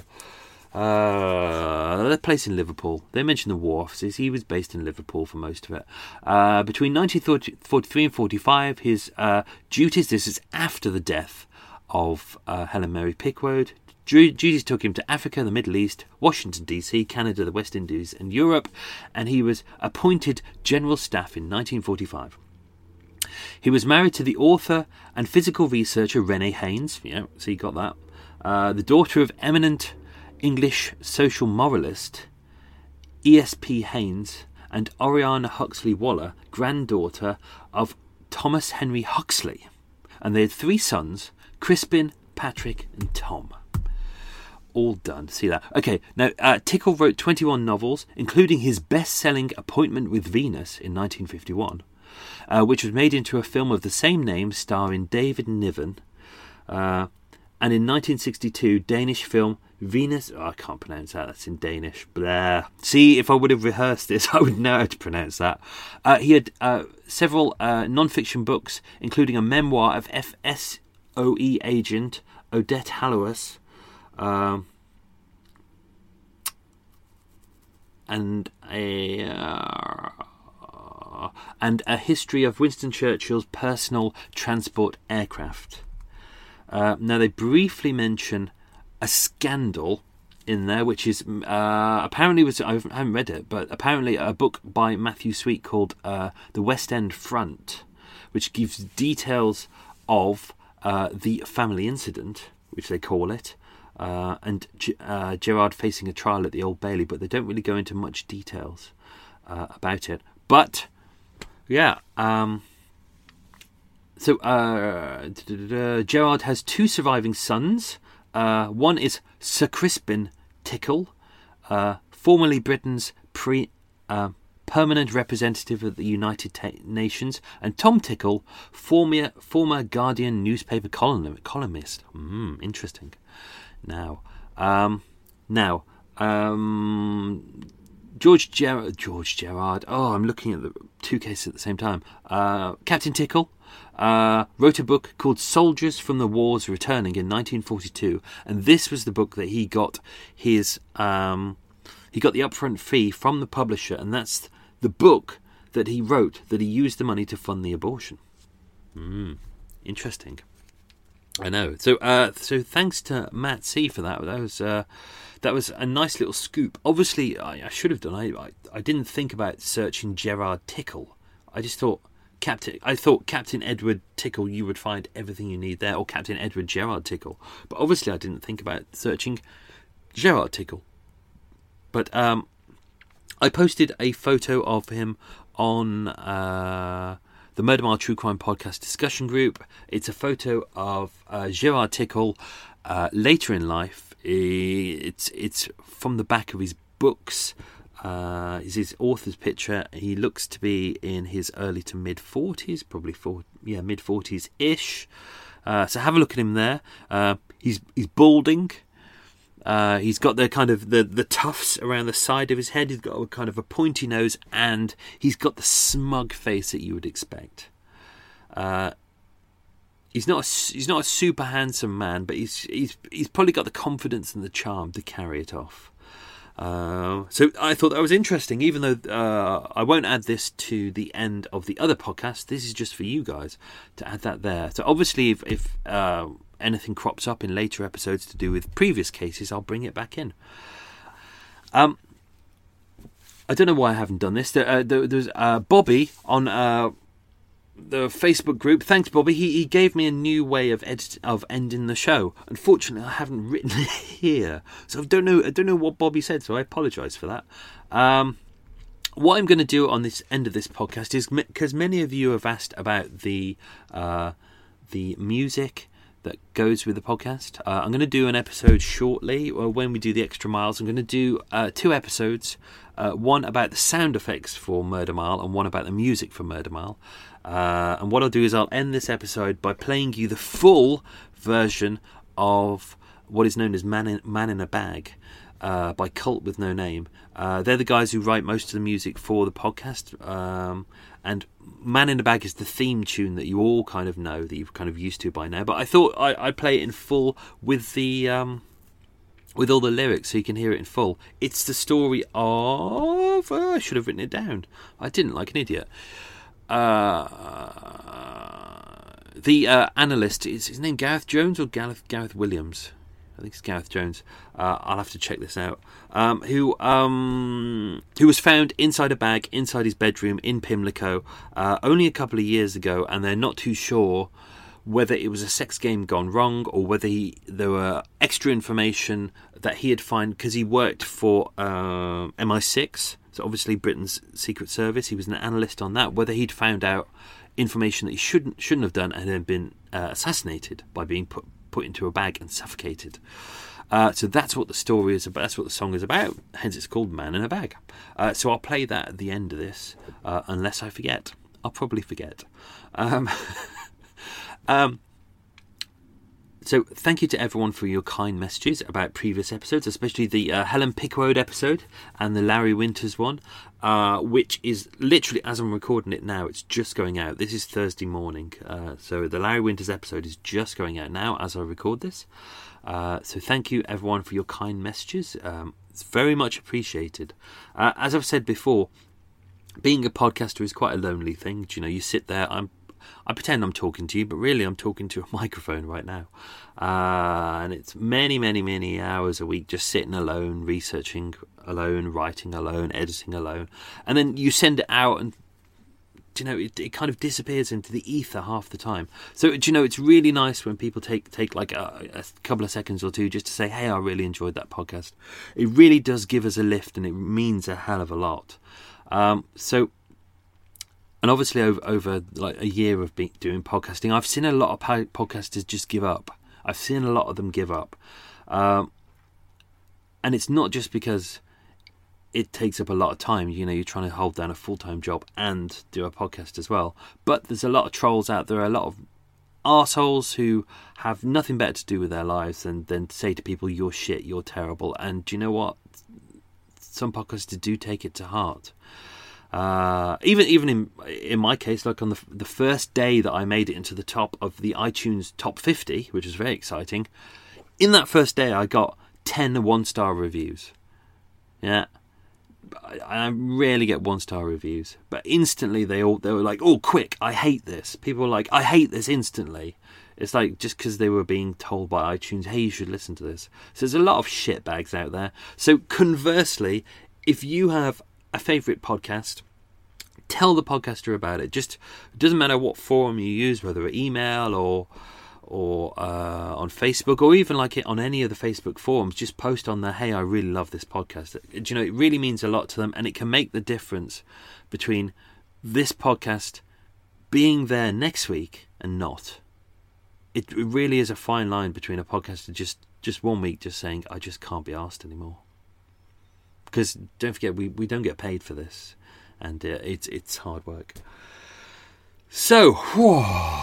Uh, the place in Liverpool. They mention the War Offices. He was based in Liverpool for most of it. Uh, between nineteen forty-three and forty-five, his uh, duties, this is after the death of uh, Helen Mary Pickwoad. Duties took him to Africa, the Middle East, Washington D C, Canada, the West Indies and Europe, and he was appointed General Staff in nineteen forty-five. He was married to the author and physical researcher Renee Haynes, yeah, so you got that, uh, the daughter of eminent English social moralist E S P Haynes, and Oriana Huxley Waller, granddaughter of Thomas Henry Huxley. And they had three sons, Crispin, Patrick and Tom. All done. See that? Okay, now uh, Tickell wrote twenty-one novels, including his best-selling Appointment with Venus in nineteen fifty-one, uh, which was made into a film of the same name starring David Niven. Uh, and in nineteen sixty-two, Danish film Venus... Oh, I can't pronounce that. That's in Danish. Blah. See, if I would have rehearsed this, I would know how to pronounce that. Uh, he had uh, several uh, non-fiction books, including a memoir of F S O E agent Odette Hallowes, um, and a uh, and a history of Winston Churchill's personal transport aircraft. Uh, now they briefly mention a scandal in there, which is uh, apparently was I haven't read it, but apparently a book by Matthew Sweet called uh, The West End Front, which gives details of uh, the family incident, which they call it, uh, and G- uh, Gerard facing a trial at the Old Bailey, but they don't really go into much details uh, about it. But yeah, um, so uh, Gerard has two surviving sons. Uh, one is Sir Crispin Tickell, uh, formerly Britain's pre, uh, permanent representative of the United Ta- Nations, and Tom Tickell, former former Guardian newspaper column, columnist. Mm, interesting. Now, um, now, um, George Ger- George Gerard. Oh, I'm looking at the two cases at the same time. Uh, Captain Tickell uh, wrote a book called Soldiers from the Wars Returning in nineteen forty-two, and this was the book that he got his um, he got the upfront fee from the publisher, and that's the book that he wrote that he used the money to fund the abortion. Mm, interesting. I know. So, uh, so thanks to Matt C for that. That was uh, that was a nice little scoop. Obviously, I, I should have done. I, I I didn't think about searching Gerard Tickell. I just thought Captain. I thought Captain Edward Tickell. You would find everything you need there, or Captain Edward Gerard Tickell. But obviously, I didn't think about searching Gerard Tickell. But um, I posted a photo of him on uh, the Murder Mile True Crime Podcast discussion group. It's a photo of uh, Gerard Tickell uh, later in life. It's it's from the back of his books. Uh, is his author's picture. He looks to be in his early to mid forties, probably four, yeah, mid forties ish. Uh, so have a look at him there. Uh, he's he's balding. Uh, he's got the kind of the, the tufts around the side of his head. He's got a kind of a pointy nose, and he's got the smug face that you would expect. Uh, he's not a, he's not a super handsome man, but he's he's he's probably got the confidence and the charm to carry it off. Uh, so I thought that was interesting, even though uh, I won't add this to the end of the other podcast. This is just for you guys to add that there. So obviously, if, if uh, anything crops up in later episodes to do with previous cases, I'll bring it back in. Um, I don't know why I haven't done this. There, uh, there, there's uh, Bobby on uh, the Facebook group. Thanks, Bobby. He, he gave me a new way of edit, of ending the show. Unfortunately, I haven't written it here, so I don't know. I don't know what Bobby said. So I apologise for that. Um, what I'm going to do on this end of this podcast is, because many of you have asked about the uh, the music that goes with the podcast. Uh, I'm going to do an episode shortly, or when we do the extra miles. I'm going to do uh, two episodes. Uh, one about the sound effects for Murder Mile and one about the music for Murder Mile. Uh, and what I'll do is I'll end this episode by playing you the full version of what is known as Man in, Man in a Bag uh, by Cult with No Name. Uh, they're the guys who write most of the music for the podcast. Um, and Man in a Bag is the theme tune that you all kind of know, that you're kind of used to by now. But I thought I, I'd play it in full with the... Um, with all the lyrics so you can hear it in full. It's the story of... Oh, I should have written it down. I didn't, like an idiot. Uh, the uh, analyst, is his name Gareth Jones or Gareth, Gareth Williams? I think it's Gareth Jones. Uh, I'll have to check this out. Um, who um, who was found inside a bag, inside his bedroom in Pimlico, uh, only a couple of years ago, and they're not too sure whether it was a sex game gone wrong or whether he, there were extra information that he had found, because he worked for uh, M I six, so obviously Britain's Secret Service. He was an analyst on that. Whether he'd found out information that he shouldn't shouldn't have done and then been uh, assassinated by being put put into a bag and suffocated. Uh, so that's what the story is about. That's what the song is about. Hence, it's called Man in a Bag. Uh, so I'll play that at the end of this, uh, unless I forget. I'll probably forget. Um, um, so thank you to everyone for your kind messages about previous episodes, especially the uh, Helen Pickwoad episode and the Larry Winters one, uh, which is literally, as I'm recording it now, it's just going out. This is Thursday morning, uh, so the Larry Winters episode is just going out now as I record this. Uh, so thank you everyone for your kind messages. Um, it's very much appreciated. Uh, as I've said before, being a podcaster is quite a lonely thing. You know, you sit there, I'm I pretend I'm talking to you, but really I'm talking to a microphone right now. Uh, and it's many, many, many hours a week just sitting alone, researching alone, writing alone, editing alone. And then you send it out and, you know, it, it kind of disappears into the ether half the time. So, you know, it's really nice when people take, take like a, a couple of seconds or two just to say, hey, I really enjoyed that podcast. It really does give us a lift and it means a hell of a lot. Um, so... And obviously, over, over like a year of being, doing podcasting, I've seen a lot of po- podcasters just give up. I've seen a lot of them give up. Um, and it's not just because it takes up a lot of time. You know, you're trying to hold down a full-time job and do a podcast as well. But there's a lot of trolls out there, a lot of arseholes who have nothing better to do with their lives than, than to say to people, you're shit, you're terrible. And do you know what? Some podcasters do take it to heart. Uh, even even in in my case, like on the the first day that I made it into the top of the iTunes top fifty, which was very exciting. In that first day, I got ten one-star reviews. Yeah, I, I rarely get one-star reviews, but instantly they all they were like, "Oh, quick! I hate this." People were like, "I hate this" instantly. It's like just because they were being told by iTunes, "Hey, you should listen to this." So there's a lot of shitbags out there. So conversely, if you have a favourite podcast, tell the podcaster about it. Just it doesn't matter what forum you use, whether email or or uh, on Facebook, or even like it on any of the Facebook forums. Just post on there, hey, I really love this podcast. Do you know, it really means a lot to them, and it can make the difference between this podcast being there next week and not. It really is a fine line between a podcaster just just one week just saying, I just can't be arsed anymore. Because don't forget, we, we don't get paid for this, and uh, it's it's hard work. So, whew,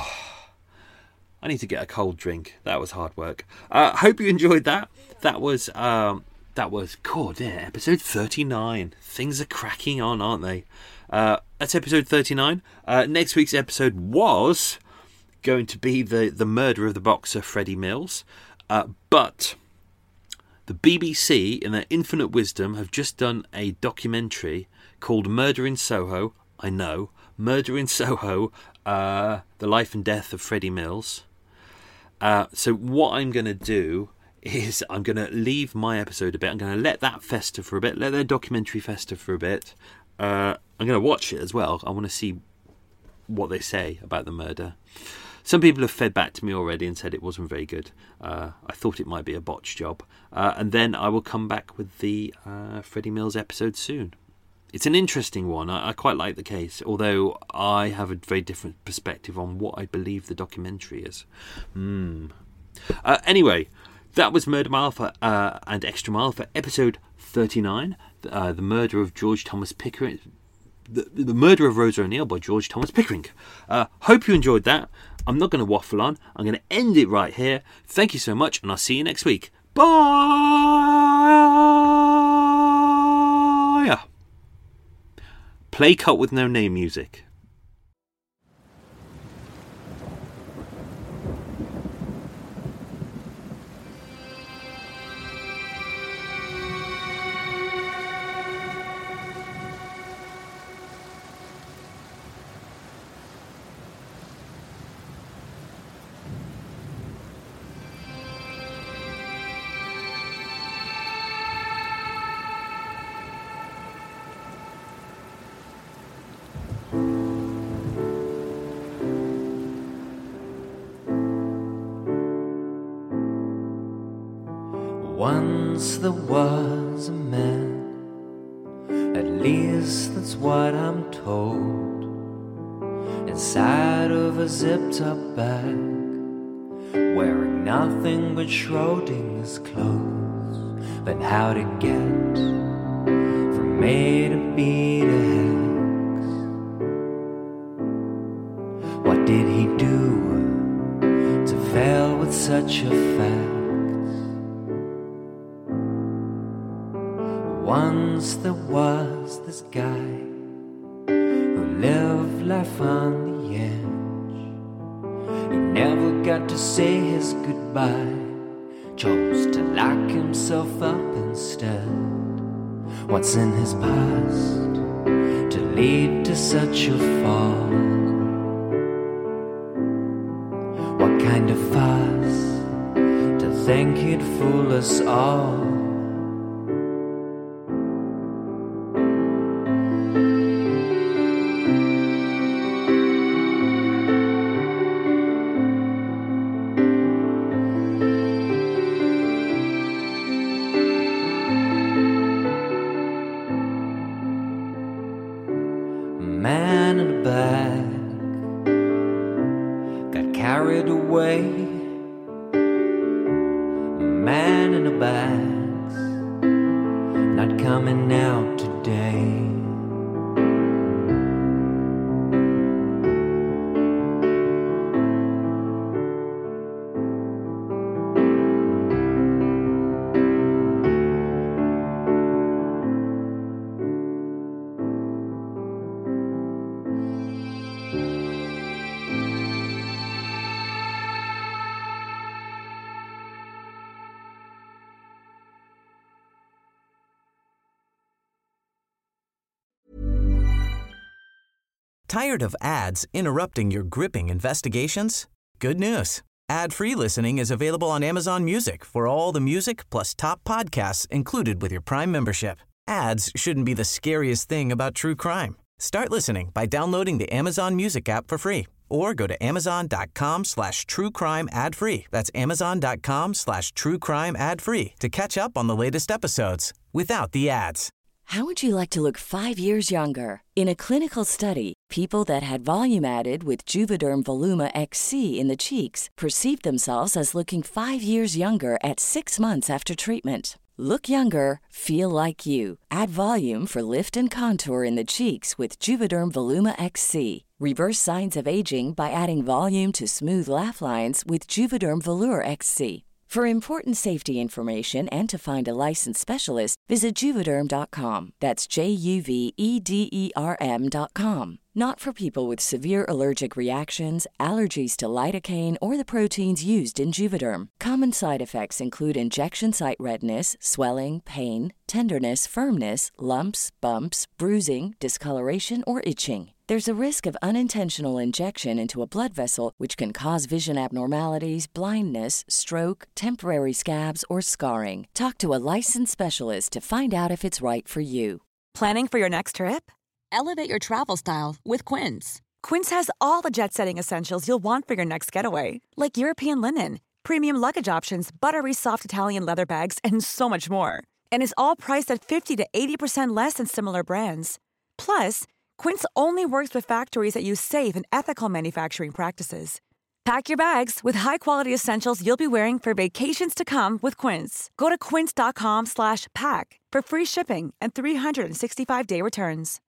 I need to get a cold drink. That was hard work. I uh, hope you enjoyed that. That was um, that was cool. Yeah, episode thirty-nine. Things are cracking on, aren't they? Uh, that's episode thirty-nine. Uh, next week's episode was going to be the the murder of the boxer Freddie Mills, uh, but the B B C, in their infinite wisdom, have just done a documentary called Murder in Soho. I know, Murder in Soho, uh, The Life and Death of Freddie Mills. Uh, so what I'm going to do is I'm going to leave my episode a bit. I'm going to let that fester for a bit, let their documentary fester for a bit. Uh, I'm going to watch it as well. I want to see what they say about the murder. Some people have fed back to me already and said it wasn't very good. Uh, I thought it might be a botch job. Uh, and then I will come back with the uh, Freddie Mills episode soon. It's an interesting one. I, I quite like the case, although I have a very different perspective on what I believe the documentary is. Mm. Uh, anyway, that was Murder Mile for, uh, and Extra Mile for episode thirty-nine, uh, The Murder of George Thomas Pickering. The, the Murder of Rosa O'Neill by George Thomas Pickering. Uh, hope you enjoyed that. I'm not going to waffle on. I'm going to end it right here. Thank you so much, and I'll see you next week. Bye! Play cut with no name music. Once there was a man, at least that's what I'm told, inside of a zipped up bag, wearing nothing but Schrodinger's clothes. But how to get from A to B to X? What did he do to fail with such a fact? Once there was this guy who lived life on the edge. He never got to say his goodbye, chose to lock himself up instead. What's in his past to lead to such a fall? What kind of fuss to think he'd fool us all? Man in a bag got carried away. Man in a bag's not coming out today. Tired of ads interrupting your gripping investigations? Good news. Ad-free listening is available on Amazon Music for all the music plus top podcasts included with your Prime membership. Ads shouldn't be the scariest thing about true crime. Start listening by downloading the Amazon Music app for free or go to amazon.com slash true crime ad free. That's amazon.com slash true crime ad free to catch up on the latest episodes without the ads. How would you like to look five years younger? In a clinical study, people that had volume added with Juvederm Voluma X C in the cheeks perceived themselves as looking five years younger at six months after treatment. Look younger, feel like you. Add volume for lift and contour in the cheeks with Juvederm Voluma X C. Reverse signs of aging by adding volume to smooth laugh lines with Juvederm Volure X C. For important safety information and to find a licensed specialist, visit Juvederm dot com. That's J U V E D E R M dot com. Not for people with severe allergic reactions, allergies to lidocaine, or the proteins used in Juvederm. Common side effects include injection site redness, swelling, pain, tenderness, firmness, lumps, bumps, bruising, discoloration, or itching. There's a risk of unintentional injection into a blood vessel, which can cause vision abnormalities, blindness, stroke, temporary scabs, or scarring. Talk to a licensed specialist to find out if it's right for you. Planning for your next trip? Elevate your travel style with Quince. Quince has all the jet-setting essentials you'll want for your next getaway, like European linen, premium luggage options, buttery soft Italian leather bags, and so much more. And is all priced at fifty to eighty percent less than similar brands. Plus, Quince only works with factories that use safe and ethical manufacturing practices. Pack your bags with high-quality essentials you'll be wearing for vacations to come with Quince. Go to quince.com slash pack for free shipping and three sixty-five day returns.